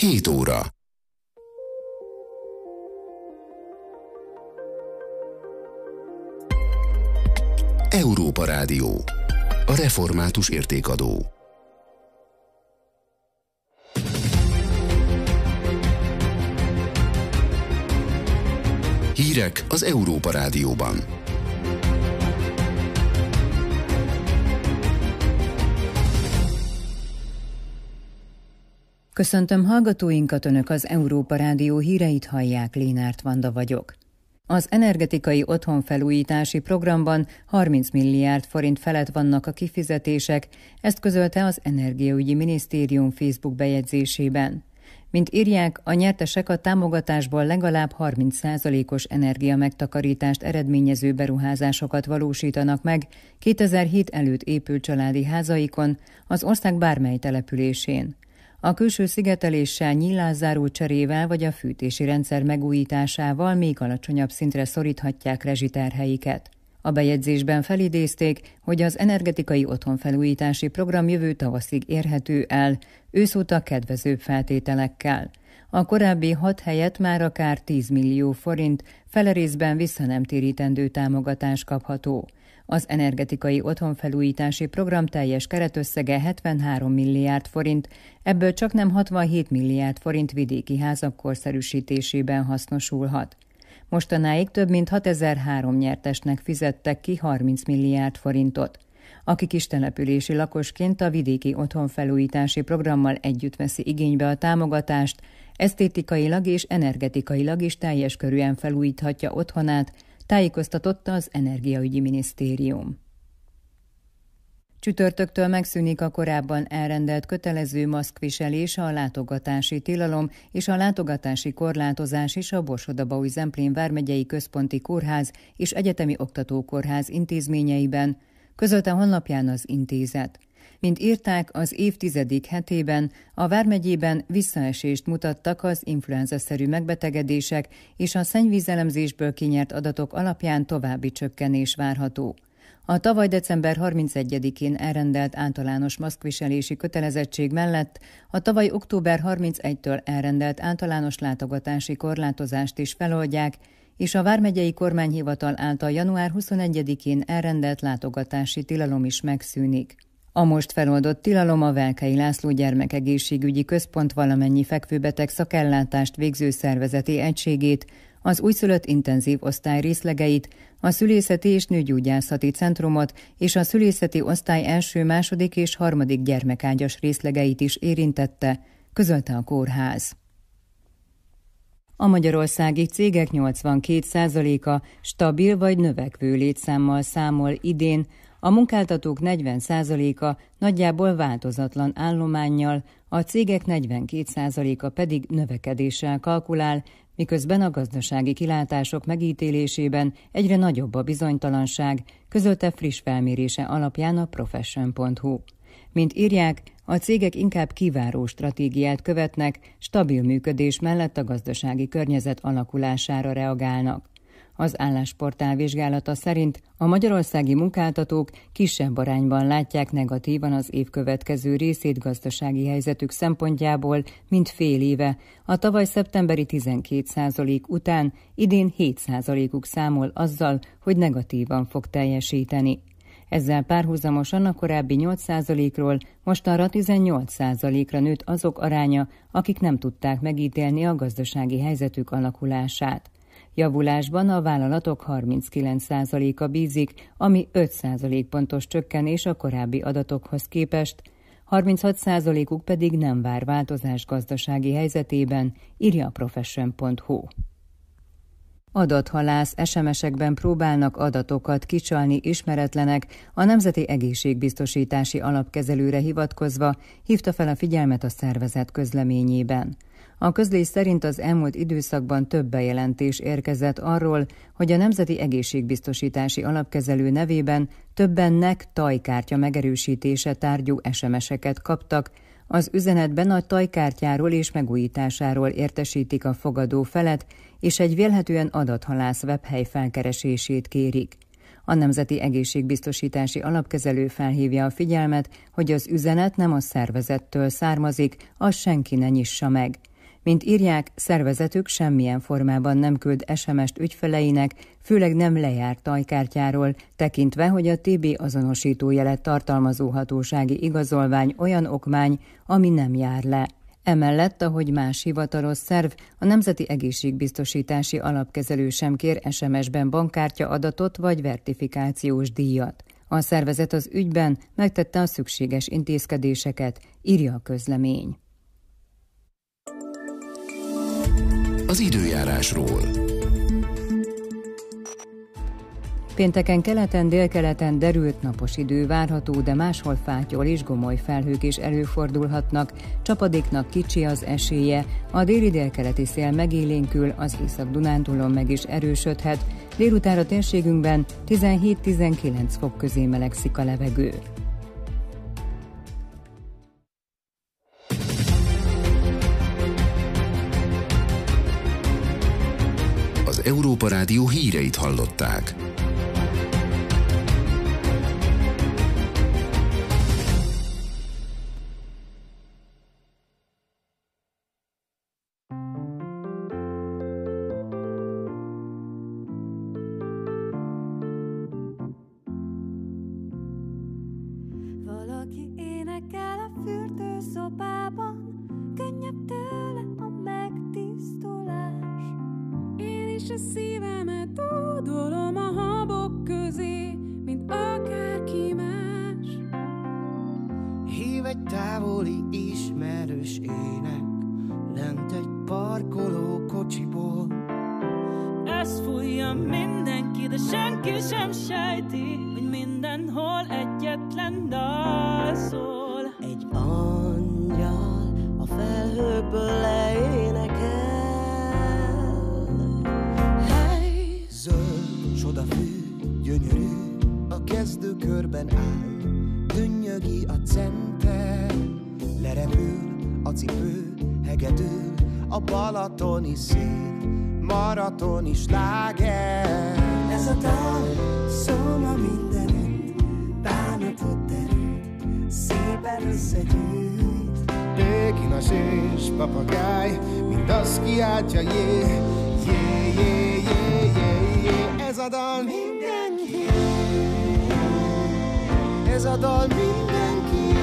7 óra. Európa Rádió. A református értékadó. Hírek az Európa Rádióban. Köszöntöm hallgatóinkat, Önök az Európa Rádió híreit hallják, Lénárt Vanda vagyok. Az energetikai otthonfelújítási programban 30 milliárd forint felett vannak a kifizetések, ezt közölte az Energiaügyi Minisztérium Facebook bejegyzésében. Mint írják, a nyertesek a támogatásból legalább 30%-os energiamegtakarítást eredményező beruházásokat valósítanak meg 2007 előtt épült családi házaikon, az ország bármely településén. A külső szigeteléssel, nyílászáró cserével vagy a fűtési rendszer megújításával még alacsonyabb szintre szoríthatják rezsiterheiket. A bejegyzésben felidézték, hogy az energetikai otthonfelújítási program jövő tavaszig érhető el, őszóta kedvezőbb feltételekkel. A korábbi 6 helyett már akár 10 millió forint, fele részben visszanemtérítendő támogatás kapható. Az energetikai otthonfelújítási program teljes keretösszege 73 milliárd forint, ebből csaknem 67 milliárd forint vidéki házak korszerűsítésében hasznosulhat. Mostanáig több mint 6003 nyertesnek fizettek ki 30 milliárd forintot. Aki kistelepülési lakosként a vidéki otthonfelújítási programmal együtt veszi igénybe a támogatást, esztétikailag és energetikailag is teljes körűen felújíthatja otthonát, tájékoztatott az Energiaügyi Minisztérium. Csütörtöktől megszűnik a korábban elrendelt kötelező maszkviselés, a látogatási tilalom és a látogatási korlátozás is a Borsod-Abaúj-Zemplén vármegyei központi kórház és egyetemi oktatókórház intézményeiben, közölte honlapján az intézet. Mint írták, az év 10. hetében a vármegyében visszaesést mutattak az influenza-szerű megbetegedések, és a szennyvízelemzésből kinyert adatok alapján további csökkenés várható. A tavaly december 31-én elrendelt általános maszkviselési kötelezettség mellett a tavaly október 31-től elrendelt általános látogatási korlátozást is feloldják, és a vármegyei kormányhivatal által január 21-én elrendelt látogatási tilalom is megszűnik. A most feloldott tilalom a Velkei László Gyermekegészségügyi Központ valamennyi fekvőbeteg szakellátást végző szervezeti egységét, az újszülött intenzív osztály részlegeit, a szülészeti és nőgyógyászati centrumot és a szülészeti osztály első, második és harmadik gyermekágyas részlegeit is érintette, közölte a kórház. A magyarországi cégek 82%-a stabil vagy növekvő létszámmal számol idén, a munkáltatók 40%-a nagyjából változatlan állománnyal, a cégek 42%-a pedig növekedéssel kalkulál, miközben a gazdasági kilátások megítélésében egyre nagyobb a bizonytalanság, közölte friss felmérése alapján a Profession.hu. Mint írják, a cégek inkább kiváró stratégiát követnek, stabil működés mellett a gazdasági környezet alakulására reagálnak. Az állásportál vizsgálata szerint a magyarországi munkáltatók kisebb arányban látják negatívan az év következő részét gazdasági helyzetük szempontjából, mint fél éve. A tavaly szeptemberi 12% után idén 7%-uk számol azzal, hogy negatívan fog teljesíteni. Ezzel párhuzamosan a korábbi 8%-ról mostanra 18%-ra nőtt azok aránya, akik nem tudták megítélni a gazdasági helyzetük alakulását. Javulásban a vállalatok 39%-a bízik, ami 5% pontos csökkenés a korábbi adatokhoz képest, 36%-uk pedig nem vár változást gazdasági helyzetében, írja a Profession.hu. Adathalász SMS-ekben próbálnak adatokat kicsalni ismeretlenek, a Nemzeti Egészségbiztosítási Alapkezelőre hivatkozva hívta fel a figyelmet a szervezet közleményében. A közlés szerint az elmúlt időszakban több bejelentés érkezett arról, hogy a Nemzeti Egészségbiztosítási Alapkezelő nevében többennek tajkártya megerősítése tárgyú SMS-eket kaptak. Az üzenetben a tajkártyáról és megújításáról értesítik a fogadó felet, és egy vélhetően adathalász webhely felkeresését kérik. A Nemzeti Egészségbiztosítási Alapkezelő felhívja a figyelmet, hogy az üzenet nem a szervezettől származik, azt senki ne nyissa meg. Mint írják, szervezetük semmilyen formában nem küld SMS-t ügyfeleinek, főleg nem lejárt tajkártyáról, tekintve, hogy a TB azonosítójelet tartalmazó hatósági igazolvány olyan okmány, ami nem jár le. Emellett, ahogy más hivatalos szerv, a Nemzeti Egészségbiztosítási Alapkezelő sem kér SMS-ben bankkártya adatot vagy vertifikációs díjat. A szervezet az ügyben megtette a szükséges intézkedéseket, írja a közlemény. Az időjárásról. Pénteken keleten, délkeleten derült napos idő várható, de máshol fátyol és gomoly felhők is előfordulhatnak, csapadéknak kicsi az esélye, a déli-délkeleti szél megélénkül, az Észak-Dunántúlon meg is erősödhet, délutánra térségünkben 17-19 fok közé melegszik a levegő. Az Európa Rádió híreit hallották. Valaki énekel a fürdőszobában, könnyebb tőle a megtisztulás. Én is a szívemet ódolom a habok közé, mint akárki más. Hív egy távoli ismerős ének, lent egy parkoló kocsiból. Ezt fújja mindenki, de senki sem sejti, hogy mindenhol egyetlen dal szól. Egy angyal a felhőkből leénekel. Hey! Zöld csodafű, gyönyörű, a kezdőkörben áll. Dünnyögi a center, lerepül a cipő, hegedül a balatoni szél, maratoni sláger. Ez a dal szól a mindenütt, bánatot terült, szépen összegyűjt. Békinas és papagáj, mind azt kiáltja, jé, jé, jé, jé, jé, jé. Ez a dal mindenki, ez a dal mindenki.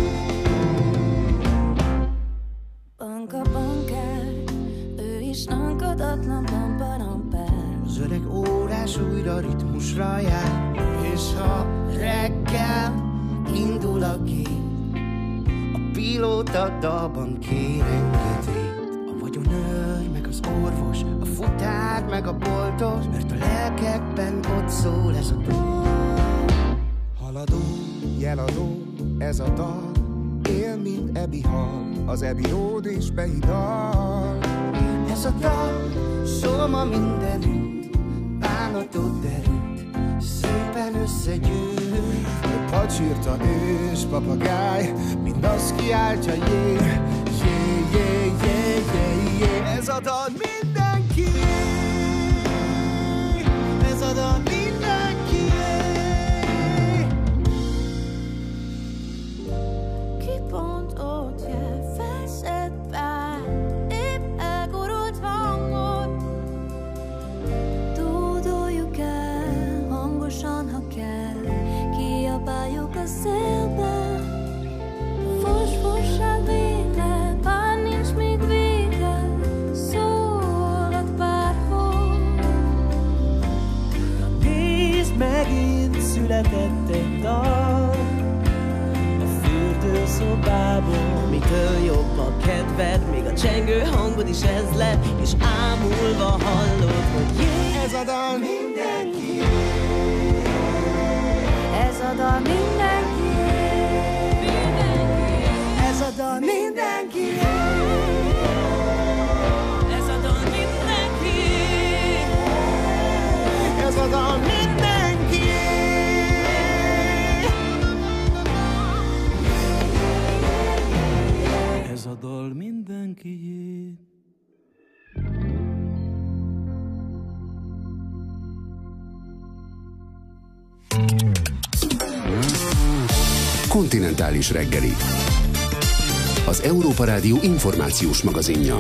Banka bankár, ő is lankadatlan pamparampár. Az öreg órás újra ritmusra jár, és ha reggel indul a gép, a pilóta dalban kér engedélyt. A vagyonőr, meg az orvos, a futár, meg a boltos, mert a lelkekben ott szól ez a dal. Haladó, jeladó, ez a dal, él, mint Ebi hal, az Ebi ród és behidal. Ez a dal szól ma mindenütt, bánatot derült, szépen összegyűlt. Pacsirta és papagáj, mind azt kiáltja, jé, jé, jé, jé, jé, jé. Ez a dal mindenki, ez a dal mindenki. Ki pont ott jel, felszett bár, épp elgurult hangot. Dúdoljuk el, hangosan, ha kell, kiabáljuk a szélbe. Fos, fossá vége, bár nincs még vége, szólhat bárhol. Nézd, megint született egy dal a fürdőszobában. Mitől jobb a kedved, még a csengő hangod is ez lett, és ámulva hallod, hogy jé, ez a dal mindenki, Ez a dal mindenki, ez a dal mindenki. ez a dal mindenki, Ez a dal mindenki. Ez a dal mindenkié. Kontinentális reggeli. az Európa Rádió információs magazinja.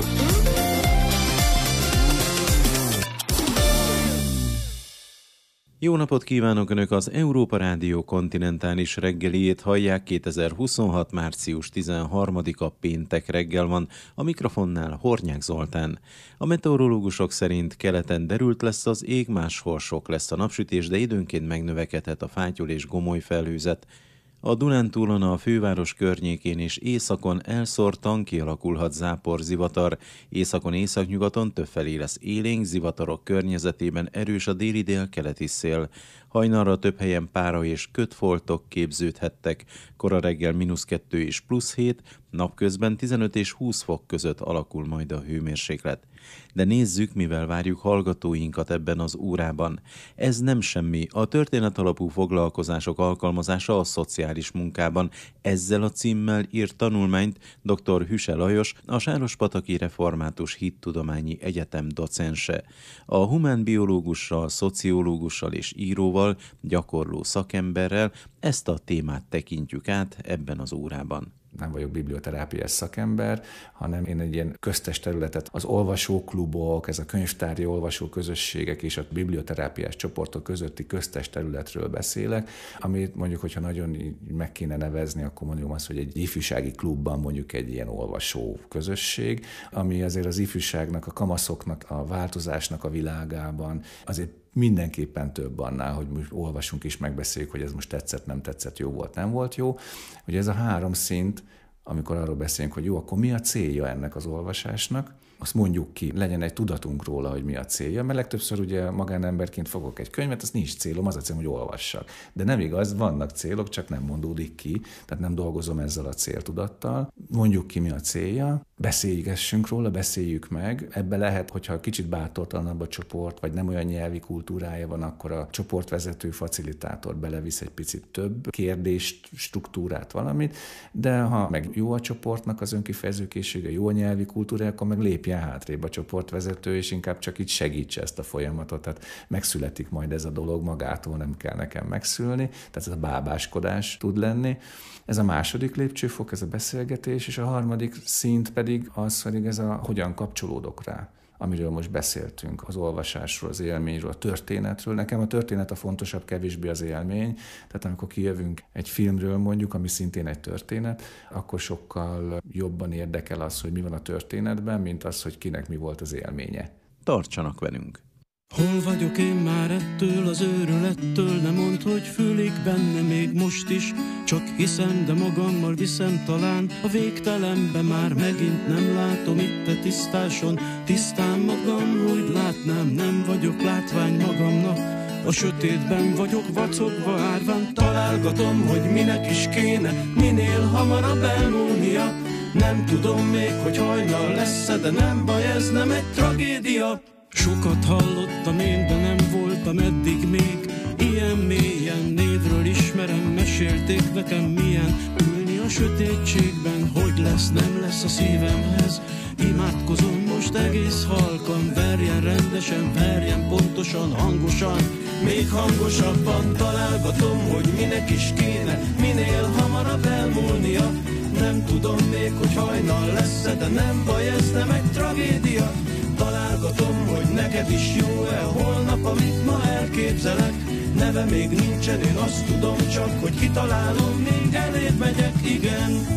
Jó napot kívánok! Önök az Európa Rádió kontinentális reggeliét hallják. 2026. március 13-a péntek reggel van, a mikrofonnál Hornyák Zoltán. A meteorológusok szerint keleten derült lesz az ég, máshol sok lesz a napsütés, de időnként megnövekedhet a fátyol és gomoly felhőzet. A Dunántúlon, a főváros környékén és északon elszórtan kialakulhat záporzivatar. Északon, északnyugaton többfelé lesz élénk, zivatarok környezetében erős a déli délkeleti szél. Hajnalra több helyen pára és kötfoltok képződhettek. Kora reggel -2 és +7, napközben 15 és 20 fok között alakul majd a hőmérséklet. De nézzük, mivel várjuk hallgatóinkat ebben az órában. Ez nem semmi, a történetalapú foglalkozások alkalmazása a szociális munkában. Ezzel a címmel írt tanulmányt dr. Hüse Lajos, a Sárospataki Református Hittudományi Egyetem docense. A humánbiológussal, szociológussal és íróval, gyakorló szakemberrel ezt a témát tekintjük át ebben az órában. Nem vagyok biblioterápiás szakember, hanem én egy ilyen köztes területet, az olvasóklubok, ez a könyvtári olvasóközösségek és a biblioterápiás csoportok közötti köztes területről beszélek, amit mondjuk, hogyha nagyon meg kéne nevezni, akkor mondjuk azt, hogy egy ifjúsági klubban mondjuk egy ilyen olvasó közösség, ami azért az ifjúságnak, a kamaszoknak, a változásnak a világában azért mindenképpen több annál, hogy most olvasunk és megbeszéljük, hogy ez most tetszett, nem tetszett, jó volt, nem volt jó. Ugye ez a 3 szint, amikor arról beszélünk, hogy jó, akkor mi a célja ennek az olvasásnak, azt mondjuk ki, legyen egy tudatunk róla, hogy mi a célja, mert legtöbbször ugye magánemberként fogok egy könyvet, az nincs célom, az a célom, hogy olvassak. De nem igaz, vannak célok, csak nem mondódik ki, tehát nem dolgozom ezzel a céltudattal. Mondjuk ki, mi a célja, beszéljünk róla, beszéljük meg. Ebbe lehet, hogyha kicsit bátortalanabb a csoport, vagy nem olyan nyelvi kultúrája van, akkor a csoportvezető, facilitátor belevisz egy picit több kérdést, struktúrát, valamit, de ha meg jó a csoportnak az önkifejezőkészsége, jó a nyelvi kultúrája, akkor meg lépjen hátrébb a csoportvezető, és inkább csak így segítse ezt a folyamatot. Tehát megszületik majd ez a dolog magától, nem kell nekem megszülni, tehát ez a bábáskodás tud lenni. Ez a második lépcsőfok, ez a beszélgetés, és a harmadik szint pedig az, hogy ez a hogyan kapcsolódok rá, amiről most beszéltünk, az olvasásról, az élményről, a történetről. Nekem a történet a fontosabb, kevésbé az élmény. Tehát amikor kijövünk egy filmről mondjuk, ami szintén egy történet, akkor sokkal jobban érdekel az, hogy mi van a történetben, mint az, hogy kinek mi volt az élménye. Tartsanak velünk! Hol vagyok én már ettől az őrülettől, ne mondd, hogy fülig benne még most is. Csak hiszem, de magammal viszem talán, a végtelenbe már megint nem látom itt a tisztáson. Tisztán magam, hogy látnám, nem vagyok látvány magamnak. A sötétben vagyok vacogva árván, találgatom, hogy minek is kéne minél hamarabb elmúlnia. Nem tudom még, hogy hajnal lesz-e, de nem baj, ez nem egy tragédia. Sokat hallottam én, de nem voltam eddig még ilyen mélyen, névről ismerem, mesélték nekem milyen ülni a sötétségben, hogy lesz, nem lesz a szívemhez. Imádkozom most egész halkan, verjen rendesen, verjen pontosan, hangosan, még hangosabban találgatom, hogy minek is kéne minél hamarabb elmúlnia. Nem tudom még, hogy hajnal lesz-e, de nem baj, ez nem egy tragédia. Találgatom, hogy neked is jó-e holnap, amit ma elképzelek. Neve még nincsen, én azt tudom csak, hogy kitalálom, még elébb megyek, igen.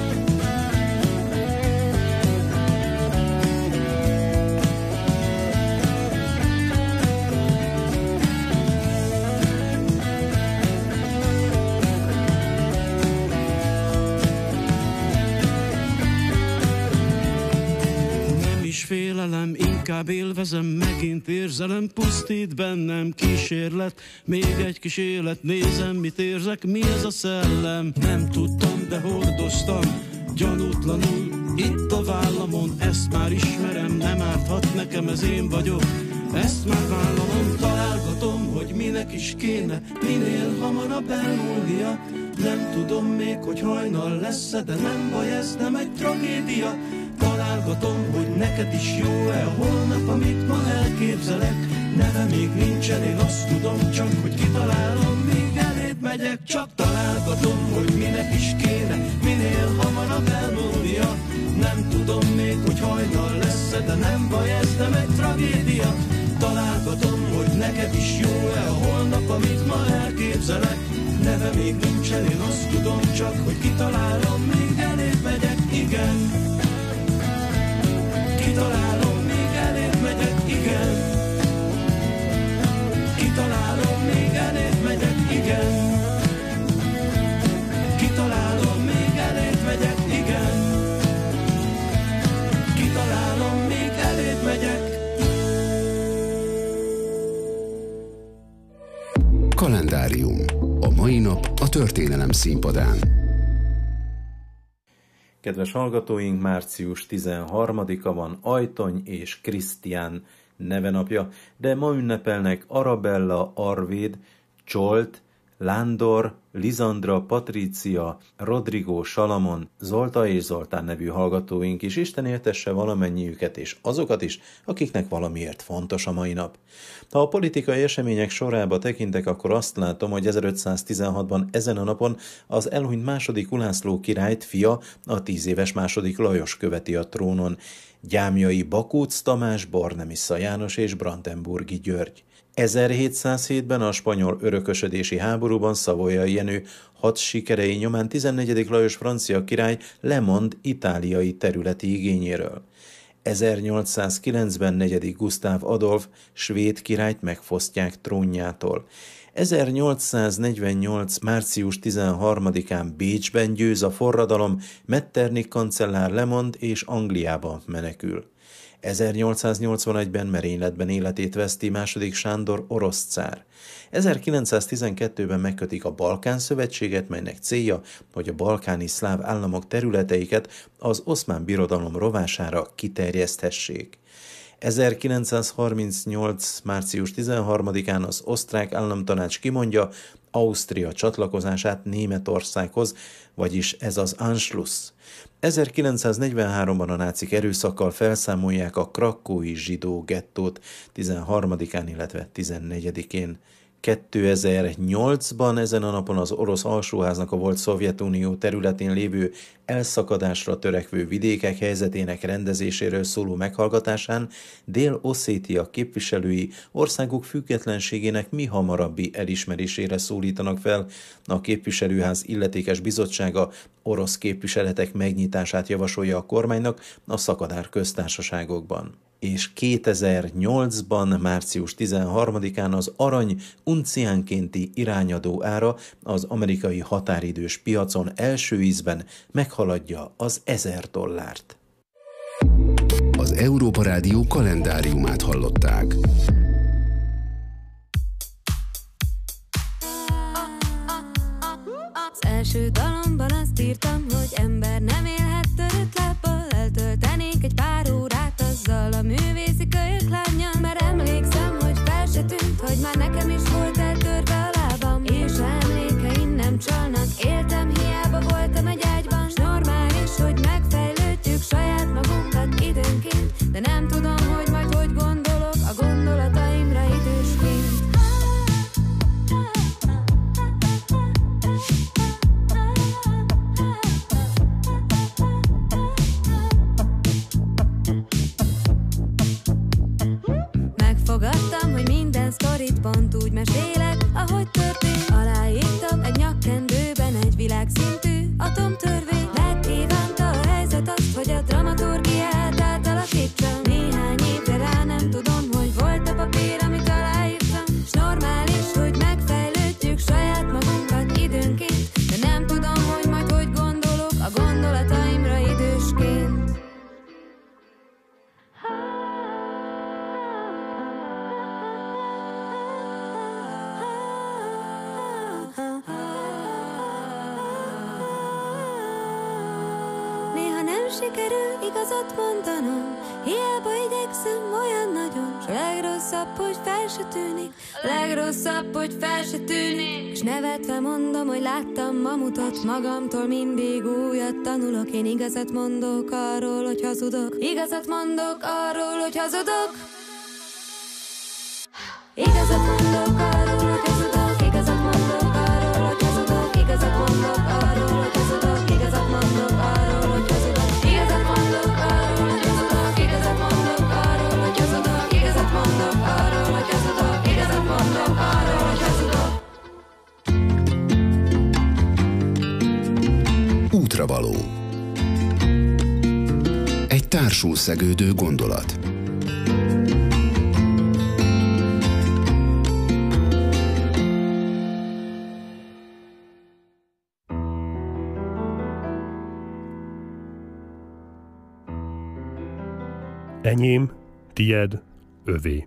Félelem, inkább élvezem, megint érzelem, pusztít bennem kísérlet, még egy kis élet, nézem, mit érzek, mi ez a szellem. Nem tudtam, de hordoztam, gyanútlanul, itt a vállamon, ezt már ismerem, nem árthat nekem, ez én vagyok, ezt már vállalom, találgatom, hogy minek is kéne minél hamarabb elmúlnia. Nem tudom még, hogy hajnal lesz-e, de nem baj, ez nem egy tragédia. Találgatom, hogy neked is jó-e holnap, amit ma elképzelek. Neve még nincsen, én azt tudom csak, hogy kitalálom, még elébb megyek. Csak találgatom, hogy minek is kéne minél hamarabb elmúlnia. de nem baj, ez nem egy tragédia. Találgatom, hogy neked is jó-e a holnap, amit ma elképzelek. Neve még nincsen, én azt tudom csak, hogy kitalálom, még elébb megyek, igen. Kitalálom, még elébb megyek, igen. Kitalálom, még elébb megyek, igen. Kitalálom, még elébb megyek, igen. Kitalálom, még elébb megyek. Kalendárium. A mai nap a történelem színpadán. Kedves hallgatóink, március 13-a van Ajtony és Krisztián nevenapja, de ma ünnepelnek Arabella, Arvéd, Csolt, Lándor, Lizandra, Patrícia, Rodrigo, Salamon, Zolta és Zoltán nevű hallgatóink is. Isten éltesse valamennyiüket és azokat is, akiknek valamiért fontos a mai nap. Ha a politikai események sorába tekintek, akkor azt látom, hogy 1516-ban ezen a napon az elhunyt második Ulászló királyt fia, a 10 éves második Lajos követi a trónon. Gyámjai Bakóc Tamás, Bornemissza János és Brandenburgi György. 1707-ben a spanyol örökösödési háborúban Savoyai Jenő hadsikerei nyomán 14. Lajos francia király lemond itáliai területi igényéről. 1809-ben 4. Gusztáv Adolf svéd királyt megfosztják trónjától. 1848. március 13-án Bécsben győz a forradalom, Metternich kancellár lemond és Angliába menekül. 1881-ben merényletben életét veszti második Sándor orosz cár. 1912-ben megkötik a Balkán Szövetséget, melynek célja, hogy a balkáni szláv államok területeiket az Oszmán Birodalom rovására kiterjeszthessék. 1938. március 13-án az osztrák államtanács kimondja Ausztria csatlakozását Németországhoz, vagyis ez az Anschluss. 1943-ban a nácik erőszakkal felszámolják a krakói zsidó gettót 13-án, illetve 14-én. 2008-ban ezen a napon az orosz alsóháznak a volt Szovjetunió területén lévő elszakadásra törekvő vidékek helyzetének rendezéséről szóló meghallgatásán Dél-Oszétia képviselői országuk függetlenségének mihamarabbi elismerésére szólítanak fel. A képviselőház illetékes bizottsága orosz képviseletek megnyitását javasolja a kormánynak a szakadár köztársaságokban. És 2008-ban, március 13-án az arany unciánkénti irányadó ára az amerikai határidős piacon első ízben meghaladja az $1000. Az Európa Rádió kalendáriumát hallották. Az első dalomban azt írtam, hogy ember nem élhet törött lábbal, eltöltenék egy pár órát azzal a művészi kölyök lánnyal, mert emlékszem, hogy fel se tűnt, hogy már nekem is volt eltörve a lábam, és a emlékeim nem csalnak, éltem, hiába voltam egy ágyban, s normális, hogy megfejlődjük saját magunkat időnként, de nem tudom, hogy majd hogy gondolok a gondolataimra idősként. Megfogadtam, hogy minden sztorit pont úgy mesélek, ahogy történt. Aláírtam egy nyakkendőben egy világszintű atomtörvény. Megkívánta a helyzet azt, hogy a dramaturgiát átalakítsam. Néhány évre rá nem tudom, hogy volt a papír, amit aláírtam. S normális, hogy megfejlődjük saját magunkat időnként, de nem tudom, hogy majd hogy gondolok a gondolataimra idősként. Néha nem sikerül igazat mondanom, hiába igyekszem olyan nagyon, s a legrosszabb, hogy fel se tűnik, legrosszabb, hogy fel se tűnik. S nevetve mondom, hogy láttam mamutot, magamtól mindig újat tanulok. Én igazat mondok arról, hogy hazudok, igazat mondok arról, hogy hazudok. Igazat mondok arról, hogy hazudok, igazat mondok arról, hogy hazudok, igazat mondok arról, hogy hazudok, igazat mondok arról, hogy hazudok, igazat mondok arról, hogy hazudok, igazat mondok Útravaló. Egy társul szegődő gondolat. Enyém, tied, övé.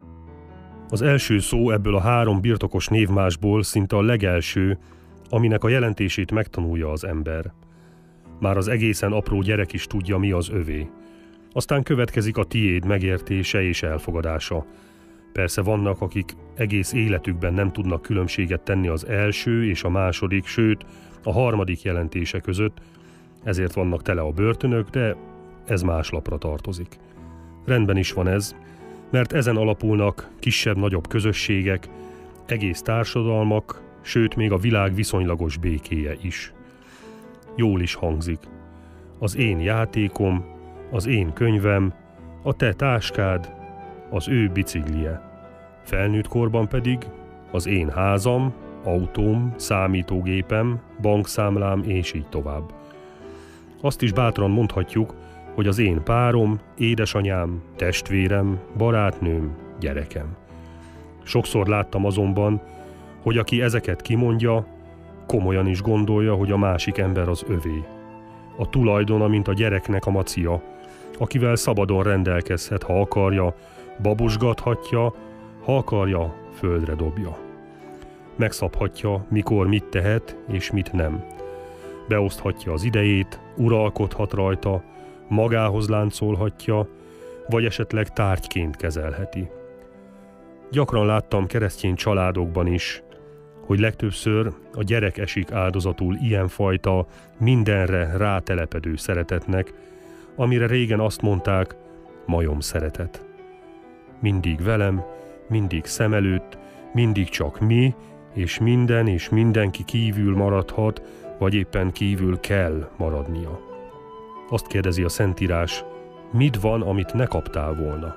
Az első szó ebből a 3 birtokos névmásból szinte a legelső, aminek a jelentését megtanulja az ember. Már az egészen apró gyerek is tudja, mi az övé. Aztán következik a tiéd megértése és elfogadása. Persze vannak, akik egész életükben nem tudnak különbséget tenni az első és a második, sőt, a harmadik jelentése között, ezért vannak tele a börtönök, de ez más lapra tartozik. Rendben is van ez, mert ezen alapulnak kisebb-nagyobb közösségek, egész társadalmak, sőt még a világ viszonylagos békéje is. Jól is hangzik. Az én játékom, az én könyvem, a te táskád, az ő biciklije. Felnőtt korban pedig az én házam, autóm, számítógépem, bankszámlám és így tovább. Azt is bátran mondhatjuk, hogy az én párom, édesanyám, testvérem, barátnőm, gyerekem. Sokszor láttam azonban, hogy aki ezeket kimondja, komolyan is gondolja, hogy a másik ember az övé. A tulajdona, mint a gyereknek a macia, akivel szabadon rendelkezhet, ha akarja, babusgathatja, ha akarja, földre dobja. Megszabhatja, mikor mit tehet és mit nem. Beoszthatja az idejét, uralkodhat rajta, magához láncolhatja, vagy esetleg tárgyként kezelheti. Gyakran láttam keresztény családokban is, hogy legtöbbször a gyerek esik áldozatul ilyenfajta, mindenre rátelepedő szeretetnek, amire régen azt mondták, majom szeretet. Mindig velem, mindig szem előtt, mindig csak mi, és minden és mindenki kívül maradhat, vagy éppen kívül kell maradnia. Azt kérdezi a Szentírás, mit van, amit ne kaptál volna?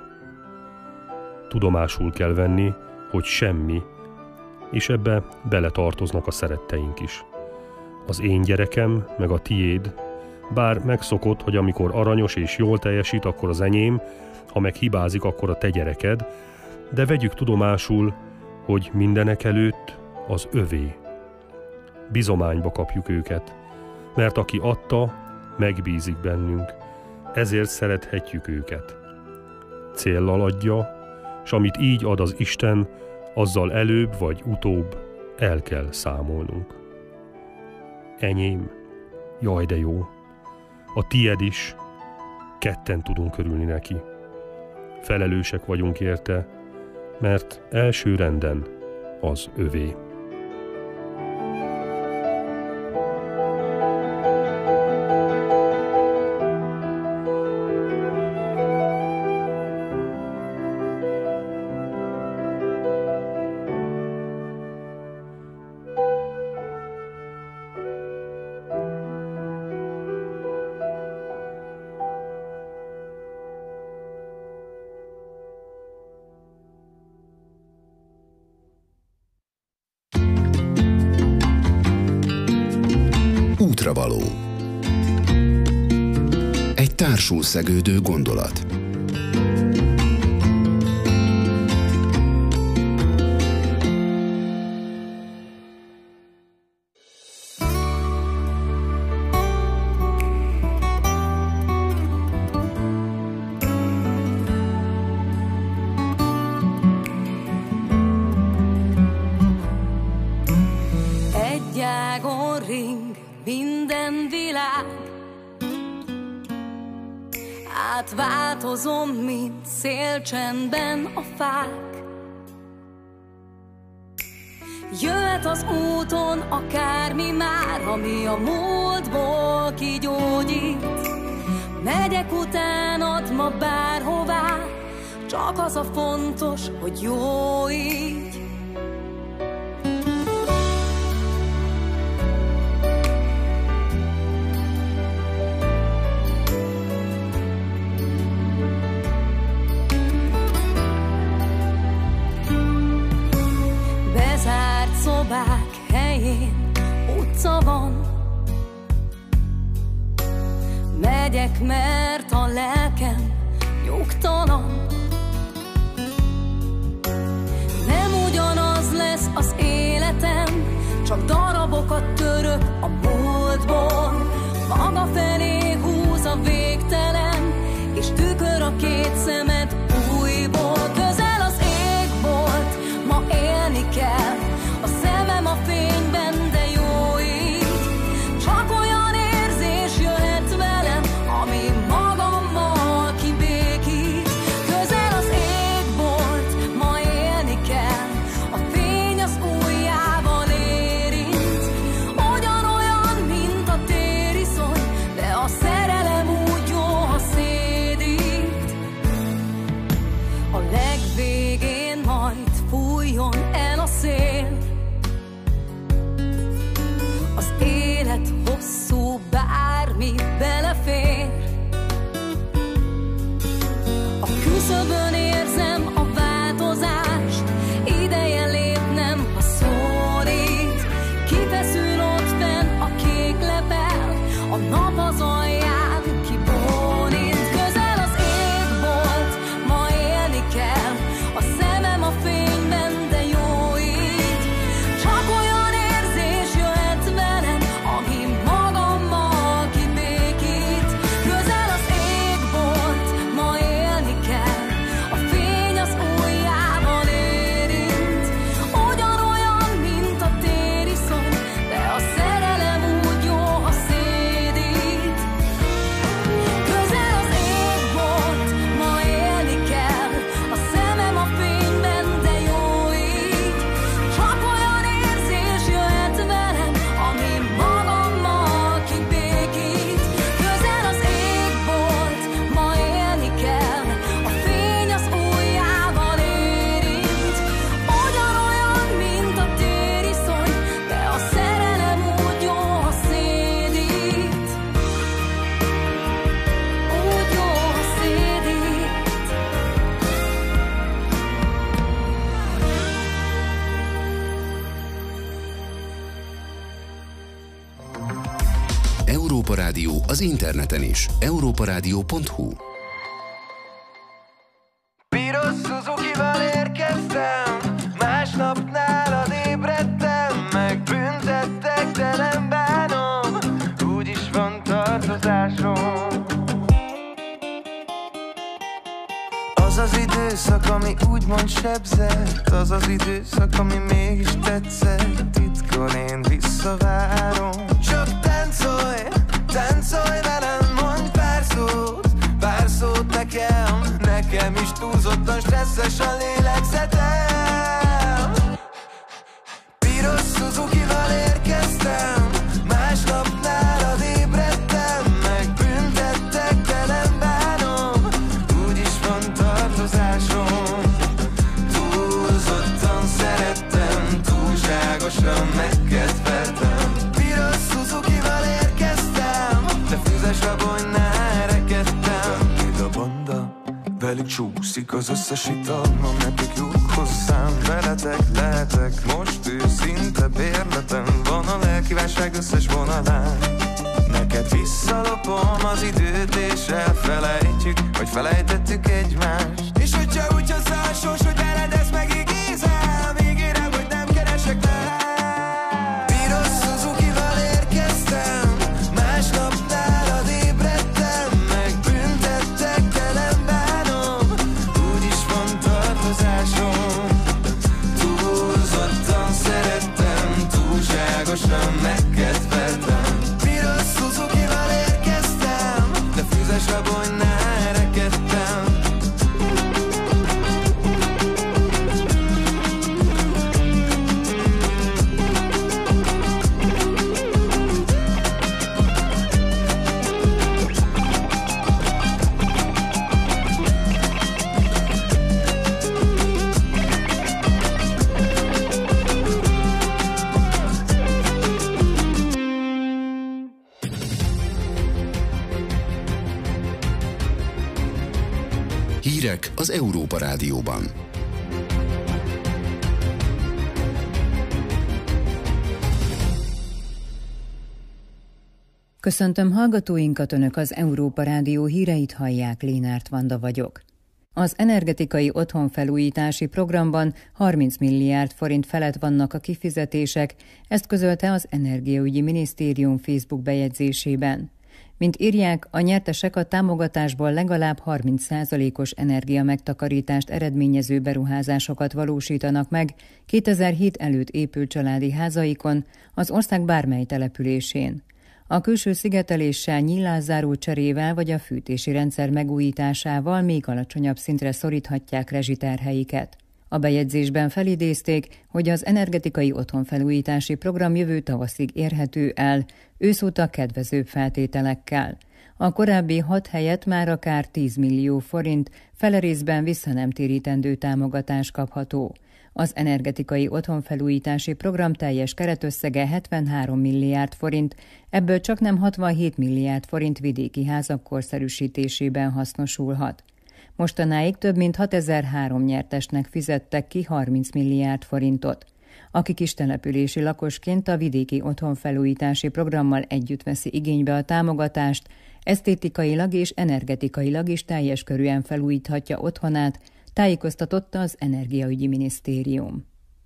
Tudomásul kell venni, hogy semmi, és ebbe beletartoznak a szeretteink is. Az én gyerekem, meg a tiéd, bár megszokott, hogy amikor aranyos és jól teljesít, akkor az enyém, ha meg hibázik, akkor a te gyereked, de vegyük tudomásul, hogy mindenek előtt az övé. Bizományba kapjuk őket, mert aki adta, megbízik bennünk, ezért szerethetjük őket. Céllal adja, s amit így ad az Isten, azzal előbb vagy utóbb el kell számolnunk. Enyém, jaj de jó, a tied is, ketten tudunk örülni neki. Felelősek vagyunk érte, mert első renden az övé. Útravaló. Egy társul szegődő gondolat. Egy ágon ring minden világ, átváltozom, mint szélcsendben a fák. Jöhet az úton akármi már, ami a múltból kigyógyít. Megyek utánad ma bárhová, csak az a fontos, hogy jó így. Bezárt szobák helyén utca van, legyek, mert a lelkem nyugtalan. Nem ugyanaz lesz az életem, csak darabokat török a múltból. Maga felé húz a végtelen, és tükör a két szemed újból. Közel az ég volt, ma élni kell, a szemem a fényben, de jó így. Csak olyan érzés jöhet velem, ami magammal kibékít. Közel az ég volt, ma élni kell, a fény az ujjával érint. Ugyanolyan, mint a tériszony, de a szerelem úgy jó, ha szédít. A legvégén majd fújjon el a szél. Az élet hosszú, bármi belefér. A küszöbön érzem a változást, ideje lépnem, ha szólít. Kifeszül ott fenn a kék lepel, a nap az alján kibónít. Közel az ég volt, ma élni kell, a szemem a fényben, de jó így. Csak olyan érzés jöhet velem, ami magammal kibékít. Közel az ég volt, ma élni kell, a fény az ujjával érint. Ugyanolyan, mint a tériszony, de a szerelem úgy jó, ha szédít. Közel az ég volt, ma élni kell, a szemem a fényben, de jó így. Csak olyan érzés jöhet velem, ami magammal kibékít. Közel az ég volt, ma élni kell, a fény az ujjával érint. Ugyanolyan, mint a tériszony, de a szerelem úgy jó, ha szédít. Úgy jó, ha szédít. Európa Rádió az interneten is. europaradio.hu. Piros Suzuki-val érkeztem, másnap nálad ébredtem, megbüntettek, de nem bánom, úgyis van tartozásom. Az az időszak, ami úgymond sebzett, az az időszak, ami mégis tetszett, titkon én visszavárom. Csak táncolj, táncolj velem, mondj pár szót nekem is túlzottan stresszes a lélegzetem. Piros Suzuki-val érkeztem, másnap nálad ébredtem, megbüntettek, de nem bánom, úgyis van tartozásom. Túlzottan szerettem, túlságosan megkedveltem. Piros Suzuki-val érkeztem, de füzes abonynál rekedtem. Itt a banda, velük csúszik az összes ital, ma nekik jut hozzám, veletek lehetek most őszinte bérletem, van a lelkívánság összes vonalán. Neked visszalopom az időt és elfelejtjük, hogy felejtettük egymást. És hogyha úgy hozzá a sors, hogy veled ezt megígézem, ígérem, hogy nem keresek le. Piros Suzuki-val érkeztem, másnap nálad ébredtem, megbüntettek, de nem bánom, úgyis van tartozásom. Túlzottan szerettem, túlságosan megkedveltem. Piros Suzuki-val érkeztem, de füzes abonynál rekedtem. Hírek az Európa Rádióban. Köszöntöm hallgatóinkat, Önök az Európa Rádió híreit hallják, Lénárt Vanda vagyok. Az energetikai otthonfelújítási programban 30 milliárd forint felett vannak a kifizetések, ezt közölte az Energiaügyi Minisztérium Facebook bejegyzésében. Mint írják, a nyertesek a támogatásból legalább 30%-os energiamegtakarítást eredményező beruházásokat valósítanak meg 2007 előtt épült családi házaikon, az ország bármely településén. A külső szigeteléssel, nyílászáró cserével vagy a fűtési rendszer megújításával még alacsonyabb szintre szoríthatják rezsiterheiket. A bejegyzésben felidézték, hogy az energetikai otthonfelújítási program jövő tavaszig érhető el, őszóta kedvezőbb feltételekkel. A korábbi 6 helyett már akár 10 millió forint, fele részben visszanemtérítendő támogatás kapható. Az energetikai otthonfelújítási program teljes keretösszege 73 milliárd forint, ebből csaknem 67 milliárd forint vidéki házak korszerűsítésében hasznosulhat. Mostanáig több mint 6003 nyertesnek fizettek ki 30 milliárd forintot. Aki kistelepülési lakosként a vidéki otthonfelújítási programmal együtt veszi igénybe a támogatást, esztétikailag és energetikailag is teljes körűen felújíthatja otthonát, tájékoztatott az Energiaügyi Minisztérium.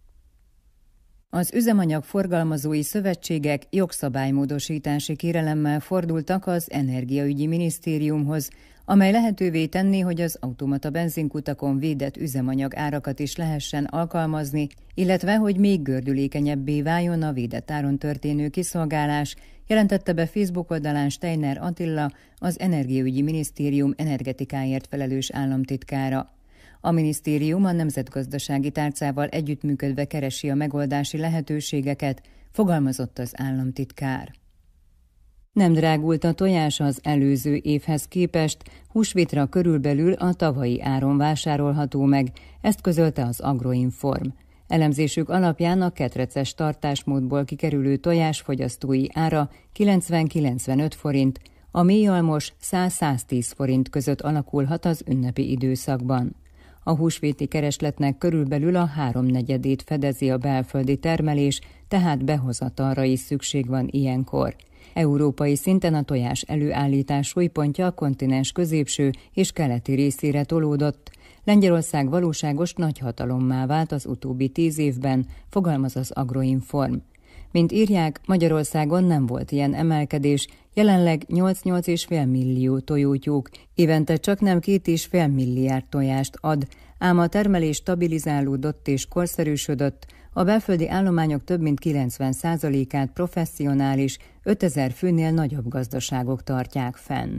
Az üzemanyag forgalmazói szövetségek jogszabálymódosítási kérelemmel fordultak az Energiaügyi Minisztériumhoz, amely lehetővé tenné, hogy az automata benzinkutakon védett üzemanyag árakat is lehessen alkalmazni, illetve hogy még gördülékenyebbé váljon a védett áron történő kiszolgálás, jelentette be Facebook oldalán Steiner Attila, az Energiaügyi Minisztérium energetikáért felelős államtitkára. A minisztérium a nemzetgazdasági tárcával együttműködve keresi a megoldási lehetőségeket, fogalmazott az államtitkár. Nem drágult a tojás az előző évhez képest, húsvétra körülbelül a tavalyi áron vásárolható meg, ezt közölte az Agroinform. Elemzésük alapján a ketreces tartásmódból kikerülő tojás fogyasztói ára 90-95 forint, a mélyalmos 100-110 forint között alakulhat az ünnepi időszakban. A húsvéti keresletnek körülbelül a 3/4-ét fedezi a belföldi termelés, tehát behozatalra is szükség van ilyenkor. Európai szinten a tojás előállítás súlypontja a kontinens középső és keleti részére tolódott. Lengyelország valóságos nagyhatalommá vált az utóbbi 10 évben, fogalmaz az Agroinform. Mint írják, Magyarországon nem volt ilyen emelkedés, jelenleg 8-8,5 millió tojótyúk, évente csaknem 2,5 milliárd tojást ad, ám a termelés stabilizálódott és korszerűsödött, a belföldi állományok több mint 90%-át professzionális, 5000 főnél nagyobb gazdaságok tartják fenn.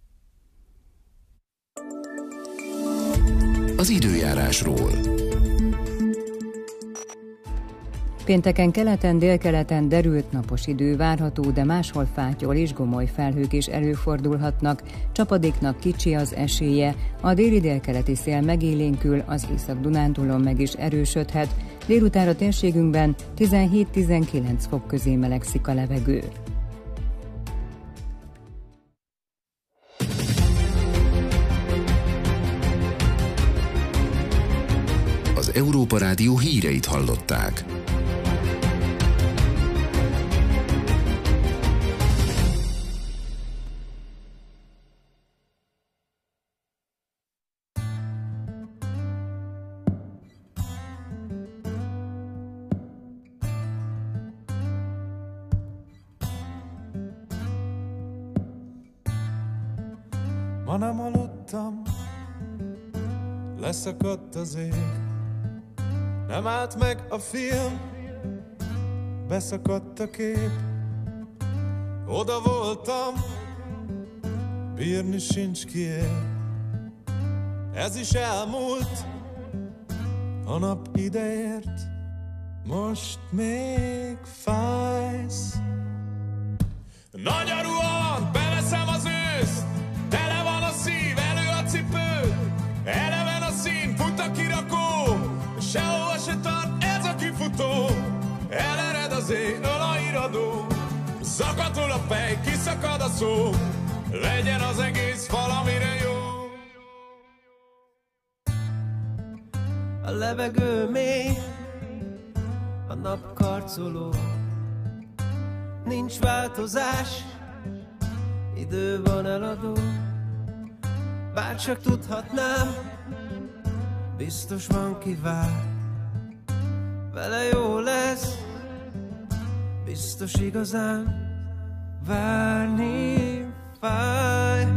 Az időjárásról. Pénteken keleten, délkeleten derült napos idő várható, de máshol fátyol és gomoly felhők is előfordulhatnak, csapadéknak kicsi az esélye, a déli-délkeleti szél megélénkül, az Észak-Dunántúlon meg is erősödhet, délutánra térségünkben 17-19 fok közé melegszik a levegő. Az Európa Rádió híreit hallották. Ma nem aludtam, leszakadt az ég, nem állt meg a film, beszakadt a kép. Oda voltam, bírni sincs kiér. Ez is elmúlt, a nap ideért, most még fájsz. Nagy a ruha, beveszem az őszt, tele van a szív, elő a cipő, eleven a szín, fut a kirakó, sehova se tart ez a kifutó. Elered az én, öl a iradó, zakatol a fej, kiszakad a szó, legyen az egész valamire jó. A levegő mély, a nap karcoló, nincs változás, idő van eladó. Bárcsak tudhatnám, biztos van ki vár, vele jó lesz, biztos igazán várni fáj.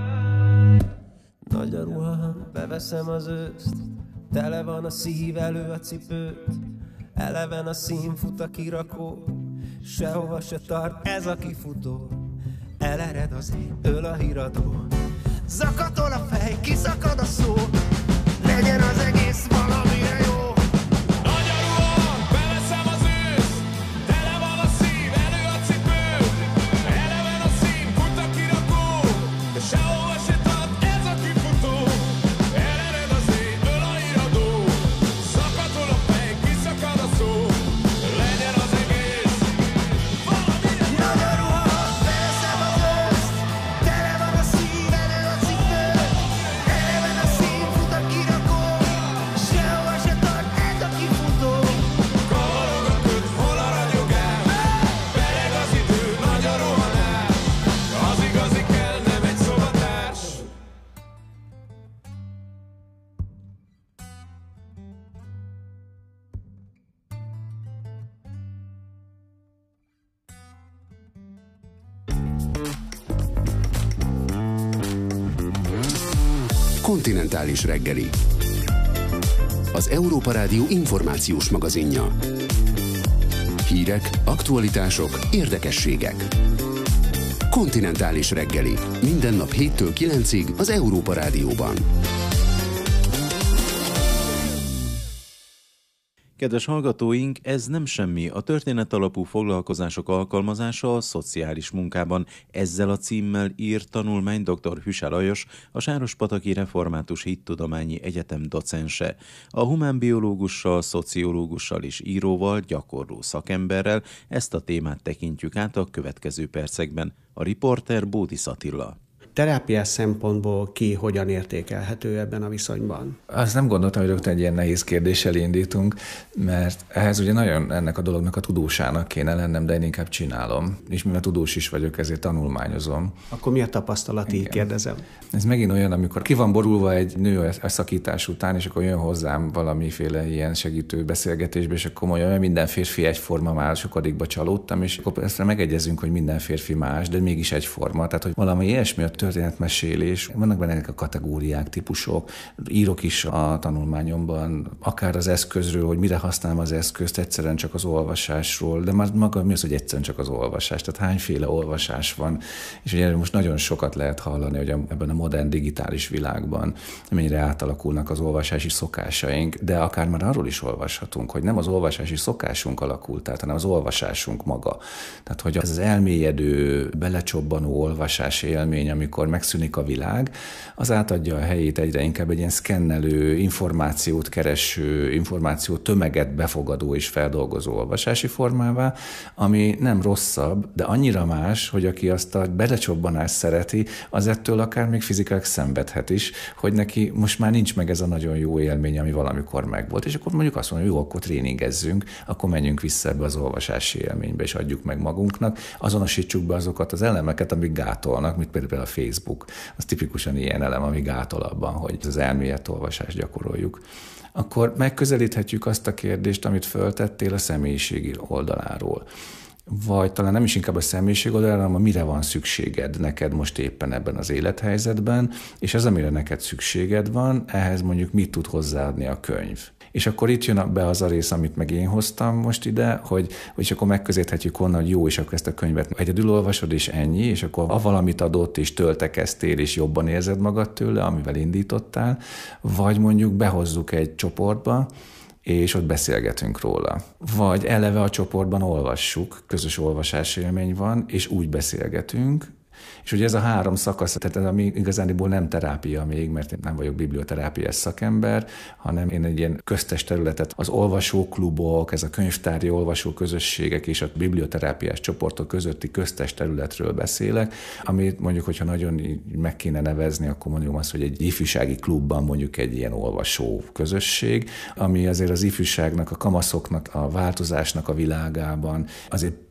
Nagy a ruha, beveszem az őszt, tele van a szív, elő a cipőt, eleven a szín, fut a kirakó, sehova se tart ez a kifutó. Elered az ég, öl a híradó, zakatol a fej, kiszakad a szó, legyen az egész valamire jó. Nagy a ruha, beveszem az ősz, tele van a szív, elő a cipő, eleven a szín, fut a kirakó, de sehova se tart ez a kifutó. Elered az ég, öl a híradó, zakatol a fej, kiszakad a szó, legyen az egész valamire jó. Nagy a ruha, beveszem az ősz, tele van a szív, elő a cipő, eleven a szín, fut a kirakó, sehova se tart ez a kifutó. Kavarog a köd, hol a ragyogás, bereg az idő, nagy a rohanás, az igazi kell, nem egy szobatárs. Kontinentális reggeli. Az Európa Rádió információs magazinja. Hírek, aktualitások, érdekességek. Kontinentális reggeli. Minden nap 7-től 9-ig az Európa Rádióban. Kedves hallgatóink, ez nem semmi. A történetalapú foglalkozások alkalmazása a szociális munkában. Ezzel a címmel írt tanulmány dr. Hüse Lajos, a Sárospataki Református Hittudományi Egyetem docense. A humánbiológussal, szociológussal és íróval, gyakorló szakemberrel ezt a témát tekintjük át a következő percekben. A riporter Bódis Attila. Terápiás szempontból ki hogyan értékelhető ebben a viszonyban? Azt nem gondoltam, hogy rögtön egy ilyen nehéz kérdéssel indítunk, mert ehhez ugye nagyon ennek a dolognak a tudósának kéne lennem, de én inkább csinálom. És mivel tudós is vagyok, ezért tanulmányozom. Akkor mi a tapasztalati? Igen. Kérdezem. Ez megint olyan, amikor ki van borulva egy nő a szakítás után, és akkor jön hozzám valamiféle ilyen segítő beszélgetésbe, és akkor mondja, hogy minden férfi egyforma, már sokadikba csalódtam, és akkor ezt megegyezünk, hogy minden férfi más, de mégis egyforma. Tehát, hogy valami ilyesmi a történetmesélés, vannak benne a kategóriák, típusok, írok is a tanulmányomban, akár az eszközről, hogy mire használom az eszközt, egyszerűen csak az olvasásról, de már maga mi az, hogy egyszerűen csak az olvasás, tehát hányféle olvasás van, és ugye most nagyon sokat lehet hallani, hogy ebben a modern digitális világban mennyire átalakulnak az olvasási szokásaink, de akár már arról is olvashatunk, hogy nem az olvasási szokásunk alakult át, hanem az olvasásunk maga. Tehát, hogy ez az elmélyedő, belecsobbanó olvasás élmény, amikor megszűnik a világ, az átadja a helyét egyre inkább egy ilyen szkennelő, információt kereső, információ tömeget befogadó és feldolgozó olvasási formává, ami nem rosszabb, de annyira más, hogy aki azt a belecsobbanást szereti, az ettől akár még fizikailag szenvedhet is, hogy neki most már nincs meg ez a nagyon jó élmény, ami valamikor megvolt. És akkor mondjuk azt mondja, jó, akkor tréningezzünk, akkor menjünk vissza ebbe az olvasási élménybe, és adjuk meg magunknak, azonosítsuk be azokat az elemeket, amik gátolnak, mint például a Facebook. Az tipikusan ilyen elem, ami gátol abban, hogy az elméletolvasást gyakoroljuk. Akkor megközelíthetjük azt a kérdést, amit föltettél a személyiségi oldaláról. Vagy talán nem is inkább a személyiség oldaláról, hanem mire van szükséged neked most éppen ebben az élethelyzetben, és az, amire neked szükséged van, ehhez mondjuk mit tud hozzáadni a könyv. És akkor itt jön be az a rész, amit meg én hoztam most ide, hogy akkor megközelíthetjük onnan, hogy jó, és akkor ezt a könyvet egyedül olvasod, és ennyi, és akkor ha valamit adott, és töltekeztél, és jobban érzed magad tőle, amivel indítottál, vagy mondjuk behozzuk egy csoportba, és ott beszélgetünk róla. Vagy eleve a csoportban olvassuk, közös olvasási élmény van, és úgy beszélgetünk, és ugye ez a három szakasz, tehát ami igazániból nem terápia még, mert én nem vagyok biblioterápiás szakember, hanem én egy ilyen köztes területet, az olvasóklubok, ez a könyvtári olvasóközösségek és a biblioterápiás csoportok közötti köztes területről beszélek, amit mondjuk, hogyha nagyon meg kéne nevezni, akkor mondjuk azt, hogy egy ifjúsági klubban mondjuk egy ilyen olvasó közösség, ami azért az ifjúságnak, a kamaszoknak, a változásnak a világában azért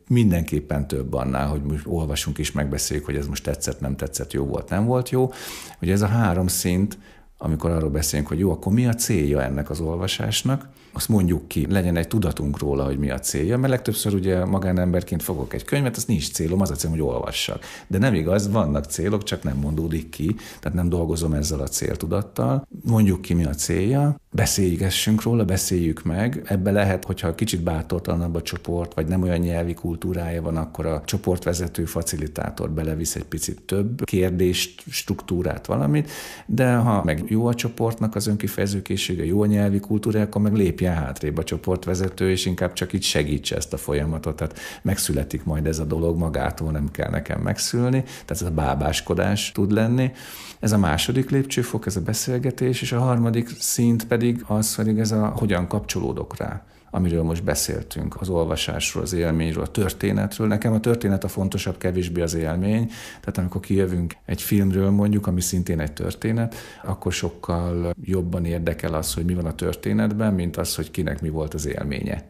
mindenképpen több annál, hogy most olvasunk és megbeszéljük, hogy ez most tetszett, nem tetszett, jó volt, nem volt jó. Ugye ez a 3 szint, amikor arról beszélünk, hogy jó, akkor mi a célja ennek az olvasásnak, azt mondjuk ki, legyen egy tudatunk róla, hogy mi a célja, mert legtöbbször ugye magánemberként fogok egy könyvet, az nincs célom, az a célom, hogy olvassak. De nem igaz, vannak célok, csak nem mondódik ki, tehát nem dolgozom ezzel a céltudattal. Mondjuk ki, mi a célja, beszéljünk róla, beszéljük meg. Ebbe lehet, hogyha kicsit bátortalanabb a csoport, vagy nem olyan nyelvi kultúrája van, akkor a csoportvezető, facilitátor belevisz egy picit több kérdést, struktúrát, valamit, de ha meg jó a csoportnak az önkifejezőkészsége, jó a nyelvi kultúrája, akkor meg lépjen hátrébb a csoportvezető, és inkább csak így segítse ezt a folyamatot. Tehát megszületik majd ez a dolog magától, nem kell nekem megszülni. Tehát ez a bábáskodás tud lenni. Ez a második lépcsőfok, ez a beszélgetés, és a harmadik szint pedig az, hogy ez a hogyan kapcsolódok rá, amiről most beszéltünk, az olvasásról, az élményről, a történetről. Nekem a történet a fontosabb, kevésbé az élmény. Tehát amikor kijövünk egy filmről mondjuk, ami szintén egy történet, akkor sokkal jobban érdekel az, hogy mi van a történetben, mint az, hogy kinek mi volt az élménye.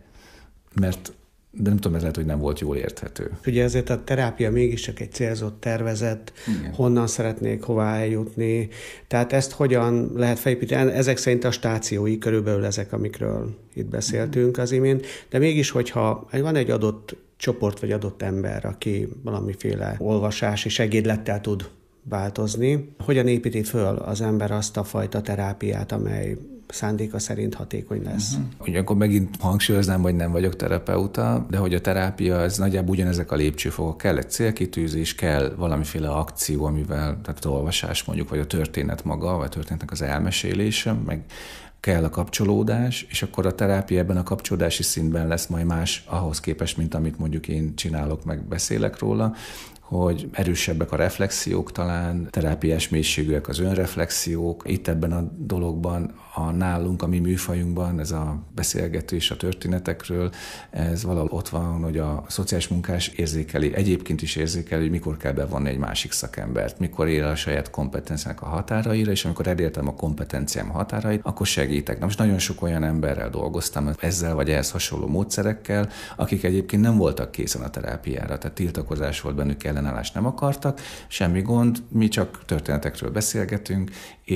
De nem tudom, ez lehet, hogy nem volt jól érthető. Ugye ezért a terápia mégiscsak egy célzott tervezet, igen. Honnan szeretnék, hová eljutni. Tehát ezt hogyan lehet felépíteni? Ezek szerint a stációi körülbelül ezek, amikről itt beszéltünk az imént. De mégis, hogyha van egy adott csoport vagy adott ember, aki valamiféle olvasási segédlettel tud változni, hogyan építi föl az ember azt a fajta terápiát, amely szándéka szerint hatékony lesz. Ugye akkor megint hangsúlyoznám, hogy nem vagyok terapeuta, de hogy a terápia, ez nagyjából ugyanezek a lépcsőfokok. Kell egy célkitűzés, kell valamiféle akció, amivel, tehát az olvasás mondjuk, vagy a történet maga, vagy a történetnek az elmesélése, meg kell a kapcsolódás, és akkor a terápia ebben a kapcsolódási szintben lesz majd más ahhoz képest, mint amit mondjuk én csinálok, meg beszélek róla, hogy erősebbek a reflexiók talán, terápiás mélységűek az önreflexiók. Itt ebben a dologban, nálunk, a mi műfajunkban, ez a beszélgetés a történetekről, ez valahol ott van, hogy a szociális munkás érzékeli, egyébként is érzékeli, hogy mikor kell bevonni egy másik szakembert, mikor ér a saját kompetenciának a határaira, és amikor elértem a kompetenciám határait, akkor segítek. Na most nagyon sok olyan emberrel dolgoztam ezzel vagy ehhez hasonló módszerekkel, akik egyébként nem voltak készen a terápiára, tehát tiltakozás volt bennük, ellenállást nem akartak, semmi gond, mi csak történetekről beszélgetünk,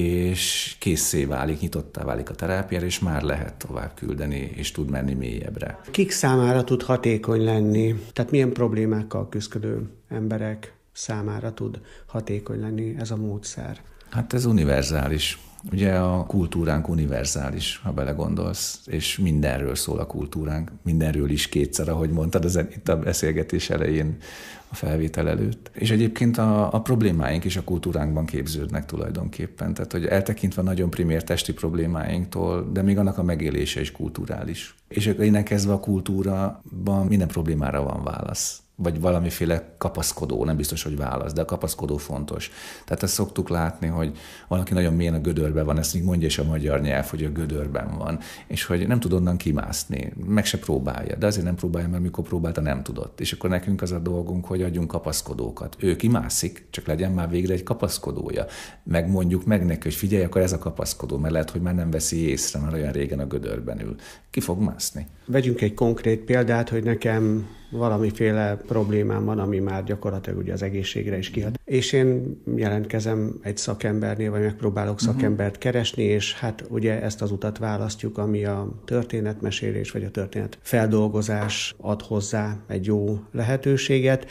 és készé válik, nyitottá válik a terápiára, és már lehet tovább küldeni, és tud menni mélyebbre. Kik számára tud hatékony lenni? Tehát milyen problémákkal küzdő emberek számára tud hatékony lenni ez a módszer? Hát ez univerzális. Ugye a kultúránk univerzális, ha belegondolsz, és mindenről szól a kultúránk, mindenről is kétszer, ahogy mondtad itt a beszélgetés elején, a felvétel előtt. És egyébként a problémáink is a kultúránkban képződnek tulajdonképpen, tehát hogy eltekintve nagyon primér testi problémáinktól, de még annak a megélése is kulturális. És innen kezdve a kultúraban minden problémára van válasz. Vagy valamiféle kapaszkodó, nem biztos, hogy válasz, de a kapaszkodó fontos. Tehát ezt szoktuk látni, hogy valaki nagyon mélyen a gödörben van, ezt még mondja is a magyar nyelv, hogy a gödörben van, és hogy nem tud onnan kimászni, meg se próbálja, de azért nem próbálja, mert mikor próbálta, nem tudott. És akkor nekünk az a dolgunk, hogy adjunk kapaszkodókat. Ő kimászik, csak legyen már végre egy kapaszkodója. Megmondjuk meg neki, hogy figyelj, akkor ez a kapaszkodó, mert lehet, hogy már nem veszi észre, mert olyan régen a gödörben ül. Ki fog mászni? Vegyünk egy konkrét példát, hogy nekem valamiféle problémám van, ami már gyakorlatilag ugye az egészségre is kihat. És én jelentkezem egy szakembernél, vagy megpróbálok szakembert keresni, és hát ugye ezt az utat választjuk, ami a történetmesélés, vagy a történet feldolgozás ad hozzá egy jó lehetőséget.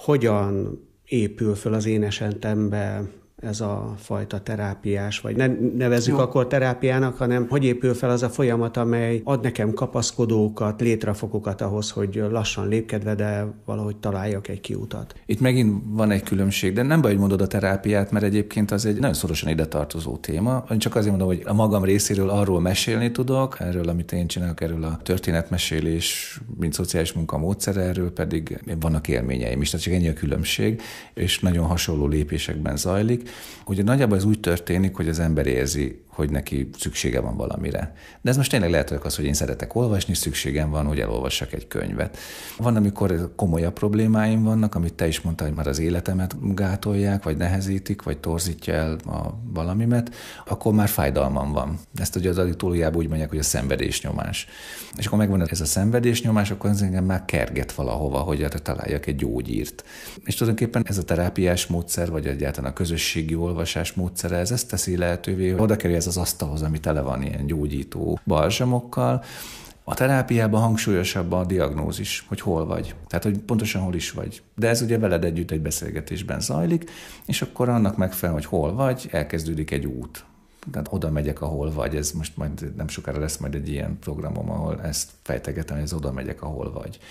Hogyan épül föl az én esetemben ez a fajta terápiás, vagy nevezzük akkor terápiának, hanem hogy épül fel az a folyamat, amely ad nekem kapaszkodókat, létrafokokat ahhoz, hogy lassan lépkedve, de valahogy találjak egy kiutat. Itt megint van egy különbség, de nem baj, hogy mondod a terápiát, mert egyébként az egy nagyon szorosan ide tartozó téma. Én csak azért mondom, hogy a magam részéről arról mesélni tudok, erről, amit én csinálok, erről a történetmesélés, mint szociális munka módszere, erről pedig vannak élményeim is, tehát csak ennyi a különbség, és nagyon hasonló lépésekben zajlik. Ugye nagyjából ez úgy történik, hogy az ember érzi, hogy neki szüksége van valamire. De ez most tényleg lehet, hogy én szeretek olvasni, szükségem van, hogy elolvassak egy könyvet. Van, amikor komolyabb problémáim vannak, amit te is mondtál, hogy már az életemet gátolják, vagy nehezítik, vagy torzítja el valamimet, akkor már fájdalmam van. Ezt ugye az adiktológiában úgy mondják, hogy a szenvedésnyomás. És akkor megvan ez a szenvedésnyomás, akkor az engem már kerget valahova, hogy erre találjak egy gyógyírt. És tulajdonképpen ez a terápiás módszer, vagy egyáltalán a közösségi olvasás módszere, ez ezt teszi lehetővé, hogy oda kerül ez az asztalhoz, ami tele van ilyen gyógyító balzsamokkal. A terápiában hangsúlyosabb a diagnózis, hogy hol vagy. Tehát, hogy pontosan hol is vagy. De ez ugye veled együtt egy beszélgetésben zajlik, és akkor annak megfelelően, hogy hol vagy, elkezdődik egy út. Tehát oda megyek, ahol vagy. Ez most majd nem sokára lesz majd egy ilyen programom, ahol ezt fejtegetem, hogy ez oda megyek, ahol vagy.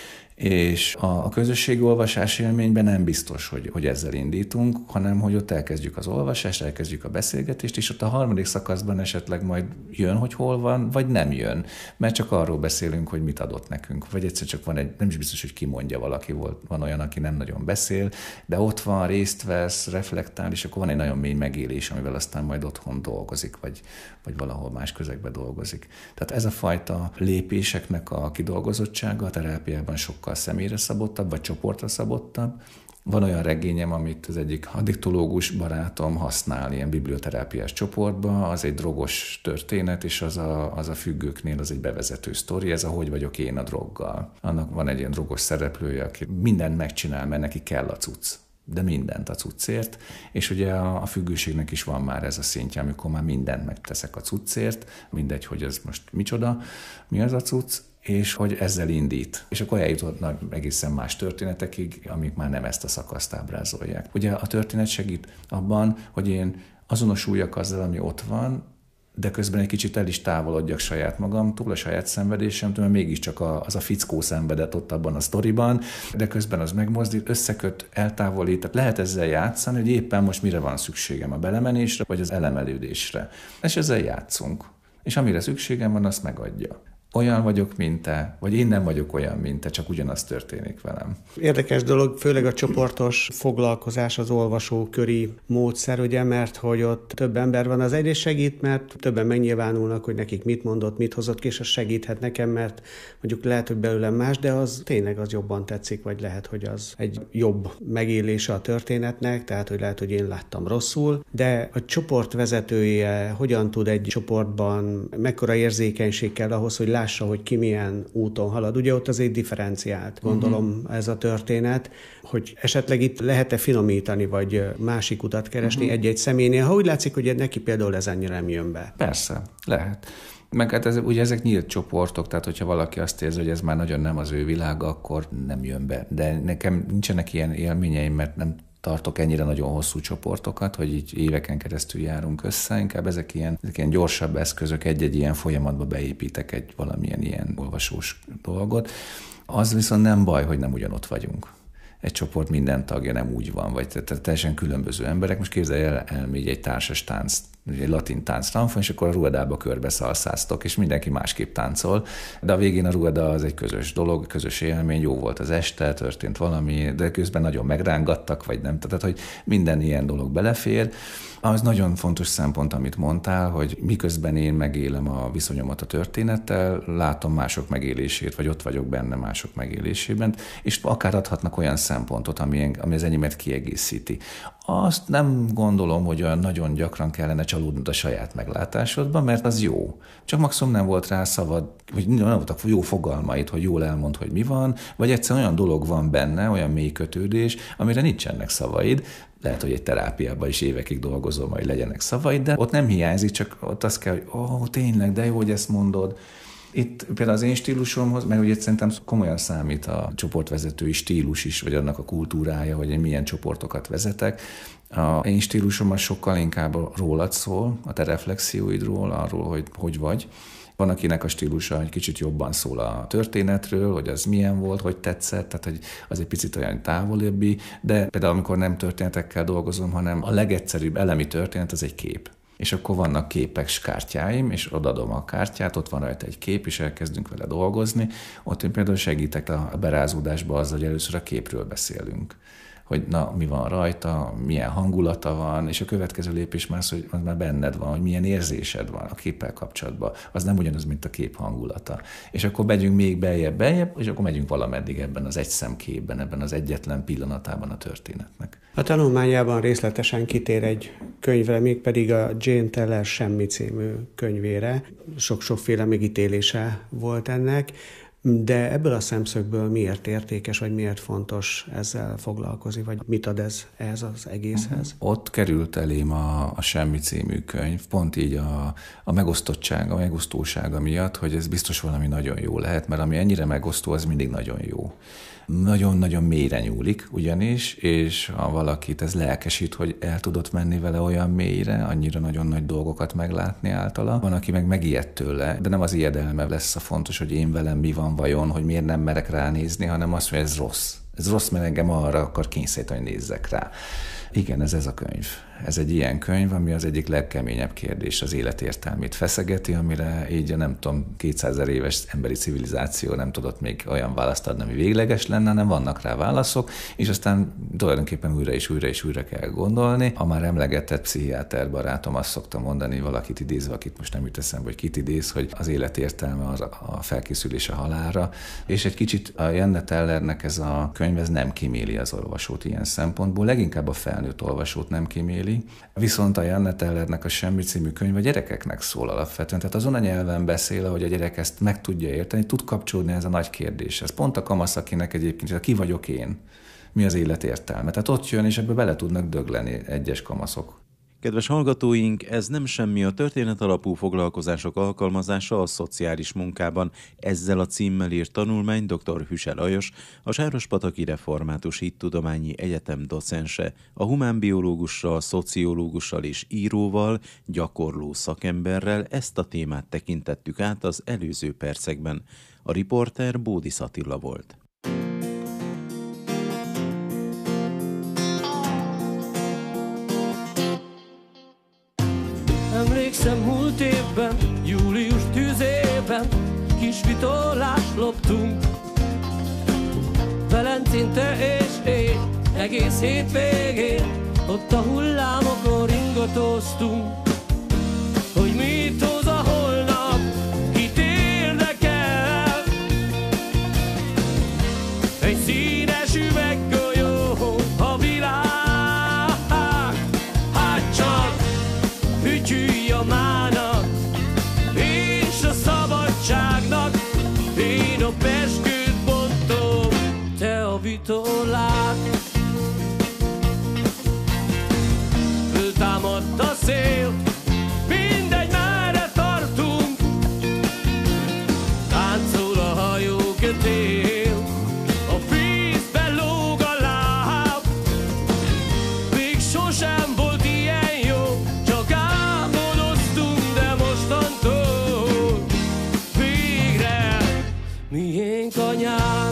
És a közösségi olvasás élményben nem biztos, hogy ezzel indítunk, hanem hogy ott elkezdjük az olvasást, elkezdjük a beszélgetést, és ott a harmadik szakaszban esetleg majd jön, hogy hol van, vagy nem jön. Mert csak arról beszélünk, hogy mit adott nekünk. Vagy egyszer csak van nem is biztos, hogy kimondja valaki, van olyan, aki nem nagyon beszél, de ott van, részt vesz, reflektál, és akkor van egy nagyon mély megélés, amivel aztán majd otthon dolgozik, vagy valahol más közegben dolgozik. Tehát ez a fajta lépéseknek a kidolgozottsága a terápiában sokkal személyre szabottabb, vagy csoportra szabottabb. Van olyan regényem, amit az egyik addiktológus barátom használ ilyen biblioterápiás csoportba, az egy drogos történet, és az a függőknél az egy bevezető sztori, ez a hogy vagyok én a droggal. Annak van egy ilyen drogos szereplője, aki mindent megcsinál, mert neki kell a cucc. De mindent a cuccért, és ugye a függőségnek is van már ez a szintje, amikor már mindent megteszek a cuccért, mindegy, hogy ez most micsoda, mi az a cucc, és hogy ezzel indít. És akkor eljutott egészen más történetekig, amik már nem ezt a szakaszt ábrázolják. Ugye a történet segít abban, hogy én azonosuljak azzal, ami ott van, de közben egy kicsit el is távolodjak saját magamtól, a saját szenvedésemtől, mert mégiscsak az a fickó szenvedett ott abban a sztoriban, de közben az megmozdít, összeköt, eltávolít, tehát lehet ezzel játszani, hogy éppen most mire van szükségem, a belemenésre, vagy az elemelődésre. És ezzel játszunk. És amire szükségem van, azt megadja. Olyan vagyok, mint te, vagy én nem vagyok olyan, mint te, csak ugyanaz történik velem. Érdekes dolog, főleg a csoportos foglalkozás, az olvasóköri módszer, ugye, mert hogy ott több ember van, az egyrészt segít, mert többen megnyilvánulnak, hogy nekik mit mondott, mit hozott ki, és az segíthet nekem, mert mondjuk lehet, hogy belőlem más, de az tényleg az jobban tetszik, vagy lehet, hogy az egy jobb megélése a történetnek, tehát, hogy lehet, hogy én láttam rosszul, de a csoport vezetője hogyan tud egy csoportban, mekkora érzékenység kell ahhoz, hogy lássa, hogy ki milyen úton halad. Ugye ott azért differenciált, gondolom ez a történet, hogy esetleg itt lehet-e finomítani, vagy másik utat keresni egy-egy személynél, ha úgy látszik, hogy neki például ez annyira nem jön be. Persze, lehet. Meg hát ugye ezek nyílt csoportok, tehát hogyha valaki azt érzi, hogy ez már nagyon nem az ő világa, akkor nem jön be. De nekem nincsenek ilyen élményeim, mert nem tartok ennyire nagyon hosszú csoportokat, hogy így éveken keresztül járunk össze, inkább ezek ilyen gyorsabb eszközök, egy-egy ilyen folyamatba beépítek egy valamilyen ilyen olvasós dolgot. Az viszont nem baj, hogy nem ugyanott vagyunk. Egy csoport minden tagja nem úgy van, vagy teljesen különböző emberek. Most képzelj el, elmegy egy társas tánc, egy latin táncra van, és akkor a ruhadába körbe szalszáztok, és mindenki másképp táncol, de a végén a ruhada az egy közös dolog, közös élmény, jó volt az este, történt valami, de közben nagyon megrángattak, vagy nem, tehát hogy minden ilyen dolog belefér. Az nagyon fontos szempont, amit mondtál, hogy miközben én megélem a viszonyomat a történettel, látom mások megélését, vagy ott vagyok benne mások megélésében, és akár adhatnak olyan szempontot, ami az enyémet kiegészíti. Azt nem gondolom, hogy olyan nagyon gyakran kellene csalódnod a saját meglátásodban, mert az jó. Csak maximum nem volt rá szavad, vagy nem voltak jó fogalmaid, hogy jól elmond, hogy mi van, vagy egyszerűen olyan dolog van benne, olyan mély kötődés, amire nincsenek szavaid. Lehet, hogy egy terápiában is évekig dolgozom, hogy legyenek szavaid, de ott nem hiányzik, csak ott azt kell, hogy tényleg, de jó, hogy ezt mondod. Itt például az én stílusomhoz, mert ugye szerintem komolyan számít a csoportvezetői stílus is, vagy annak a kultúrája, hogy én milyen csoportokat vezetek. A én stílusom az sokkal inkább rólad szól, a te reflexióidról, arról, hogy vagy. Van, akinek a stílusa egy kicsit jobban szól a történetről, hogy az milyen volt, hogy tetszett, tehát hogy az egy picit olyan távolabbi, de például amikor nem történetekkel dolgozom, hanem a legegyszerűbb elemi történet az egy kép. És akkor vannak képes kártyáim, és odaadom a kártyát, ott van rajta egy kép, és elkezdünk vele dolgozni. Ott én például segítek a berázódásba azzal, hogy először a képről beszélünk. hogy na, mi van rajta, milyen hangulata van, és a következő lépés már az, hogy az már benned van, hogy milyen érzésed van a képpel kapcsolatban. Az nem ugyanaz, mint a kép hangulata. És akkor megyünk még beljebb, és akkor megyünk valameddig ebben az egyszemképben, ebben az egyetlen pillanatában a történetnek. A tanulmányában részletesen kitér egy könyvre, mégpedig a Jane Teller Semmi című könyvére. Sok-sokféle megítélése volt ennek, de ebből a szemszögből miért értékes, vagy miért fontos ezzel foglalkozni, vagy mit ad ez ehhez az egészhez? Ott került elém a Semmi című könyv, pont így a megosztottság, a megosztósága miatt, hogy ez biztos valami nagyon jó lehet, mert ami ennyire megosztó, az mindig nagyon jó. Nagyon-nagyon mélyre nyúlik ugyanis, és ha valakit ez lelkesít, hogy el tudott menni vele olyan mélyre, annyira nagyon nagy dolgokat meglátni általa. Van, aki meg megijed tőle, de nem az ijedelme lesz a fontos, hogy én velem mi van vajon, hogy miért nem merek ránézni, hanem azt, hogy ez rossz. Ez rossz, mert engem arra akar kényszeríteni, hogy nézzek rá. Igen, ez a könyv. Ez egy ilyen könyv, ami az egyik legkeményebb kérdés, az élet értelmét feszegeti, amire így nem tudom, 200 000 éves emberi civilizáció nem tudott még olyan választ adni, ami végleges lenne, hanem vannak rá válaszok, és aztán tulajdonképpen újra kell gondolni. A már emlegetett pszichiáter barátom azt szokta mondani, valakit idézve, akit most nem jut eszembe, hogy kit idéz, hogy az élet értelme az a felkészülés a halálra, és egy kicsit a Janne Tellernek ez a könyv ez nem kíméli az olvasót ilyen szempontból, leginkább a felnőtt olvasót nem kíméli. Viszont a Janne Tellernek a Semmi című könyv a gyerekeknek szól alapvetően. Tehát azon a nyelven beszél, hogy a gyerek ezt meg tudja érteni, tud kapcsolódni ez a nagy kérdéshez. Pont a kamasz, akinek egyébként ki vagyok én, mi az élet értelme. Tehát ott jön, és ebbe bele tudnak dögleni egyes kamaszok. Kedves hallgatóink, ez nem semmi a történet alapú foglalkozások alkalmazása a szociális munkában. Ezzel a címmel írt tanulmány dr. Hüse Lajos, a Sárospataki Református Hittudományi Egyetem docense, a humánbiológussal, szociológussal és íróval, gyakorló szakemberrel ezt a témát tekintettük át az előző percekben. A riporter Bódis Attila volt. Emlékszem múlt évben, július tűzében, kis vitorlást loptunk. Velencén te és én, egész hétvégén, ott a hullámokon ringatóztunk. Hogy mit hoz a holnap, kit érdekel? Egy színes üveggolyó a világ, hát csak fütyülj a mának és a szabadságnak. Én a pezsgőt bontom, te a vitorlát. Föltámadt a szél, mindegy merre tartunk, táncol a hajókötél, a vízbe lóg a láb. Még sosem volt ilyen jó, csak álmodoztunk, de mostantól végre miénk a nyár.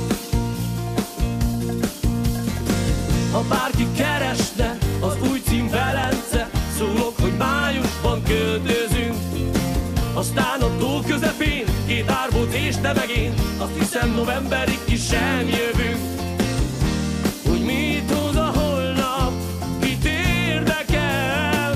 Ha bárki keresne az új cím Velence, szólok, hogy májusban költözünk. Aztán a tó közepén két árbóc és te meg én, azt hiszem novemberig ki sem jövünk. Hogy mit hoz a holnap, kit érdekel?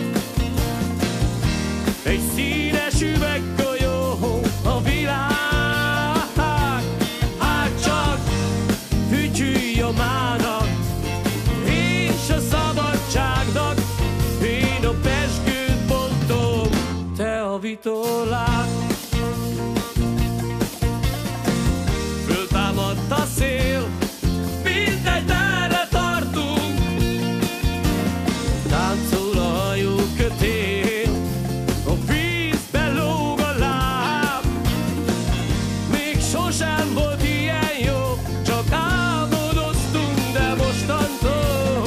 Egy színes üveggolyó a világ, hát csak fütyülj a mának és a szabadságnak. Én a pezsgőt bontom, te a vitorlát. Föltámadt a szél, mindegy merre tartunk, táncol a hajókötél, a vízbe lóg a láb. Még sosem volt ilyen jó, csak álmodoztunk, de mostantól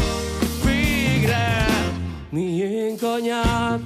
végre miénk a nyár.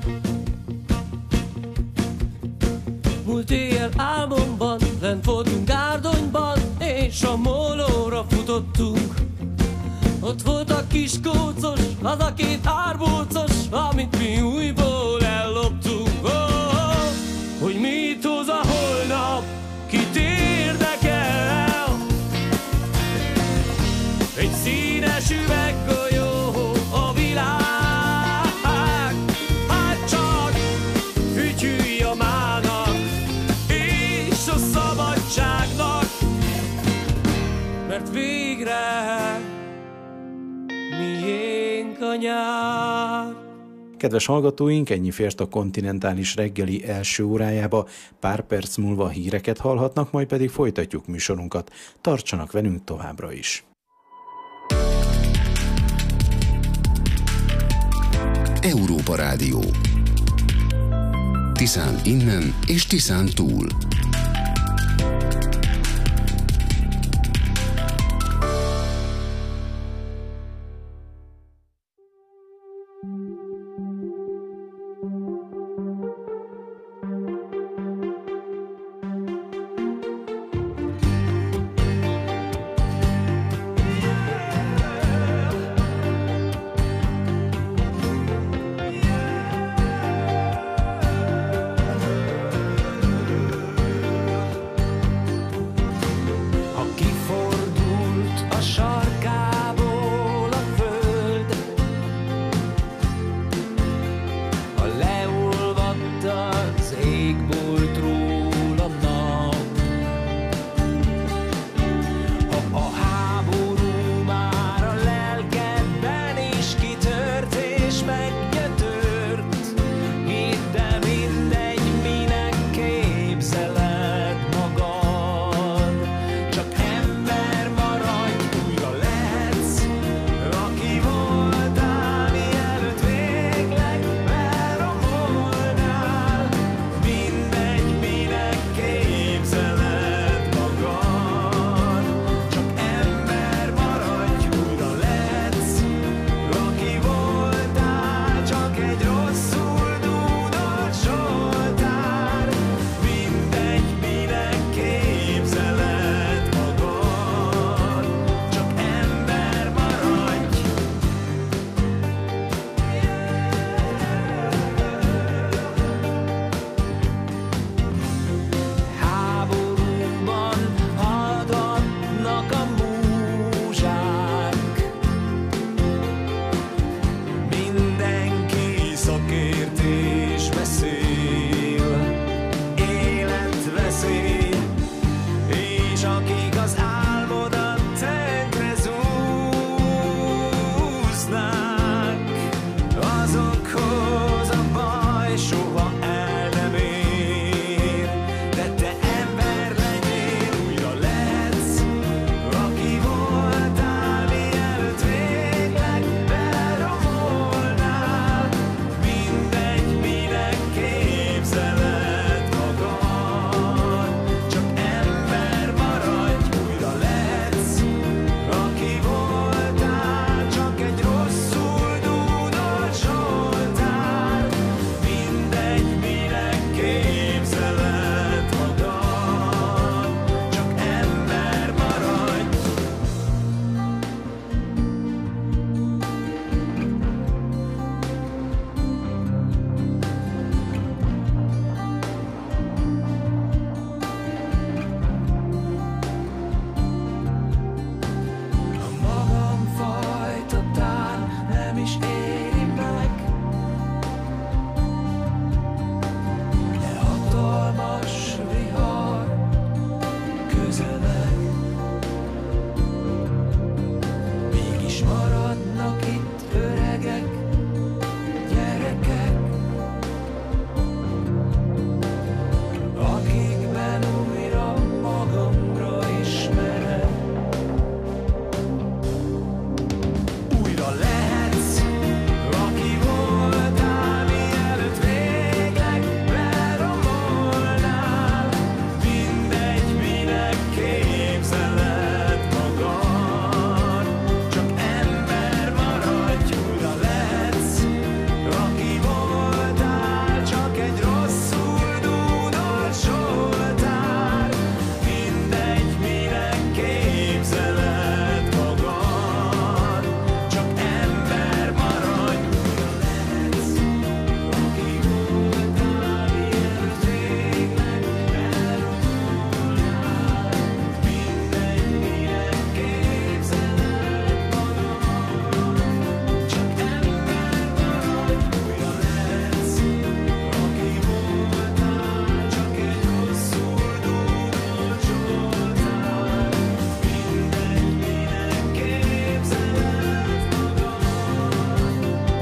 Múlt éjjel álmomban lent voltunk Gárdonyban, és a mólóra futottunk. Ott volt a kis kócos, az a két árbócos, amit mi újból elloptunk. Hogy mit hoz a holnap, kit érdekel? Egy színes üres üveggolyó a világ, hát csak fütyülj a mának és a szabadságnak, mert végre miénk a nyár. Kedves hallgatóink, ennyi fért a kontinentális reggeli első órájába, pár perc múlva híreket hallhatnak, majd pedig folytatjuk műsorunkat. Tartsanak velünk továbbra is! Európa Rádió. Tiszán innen és Tiszán túl.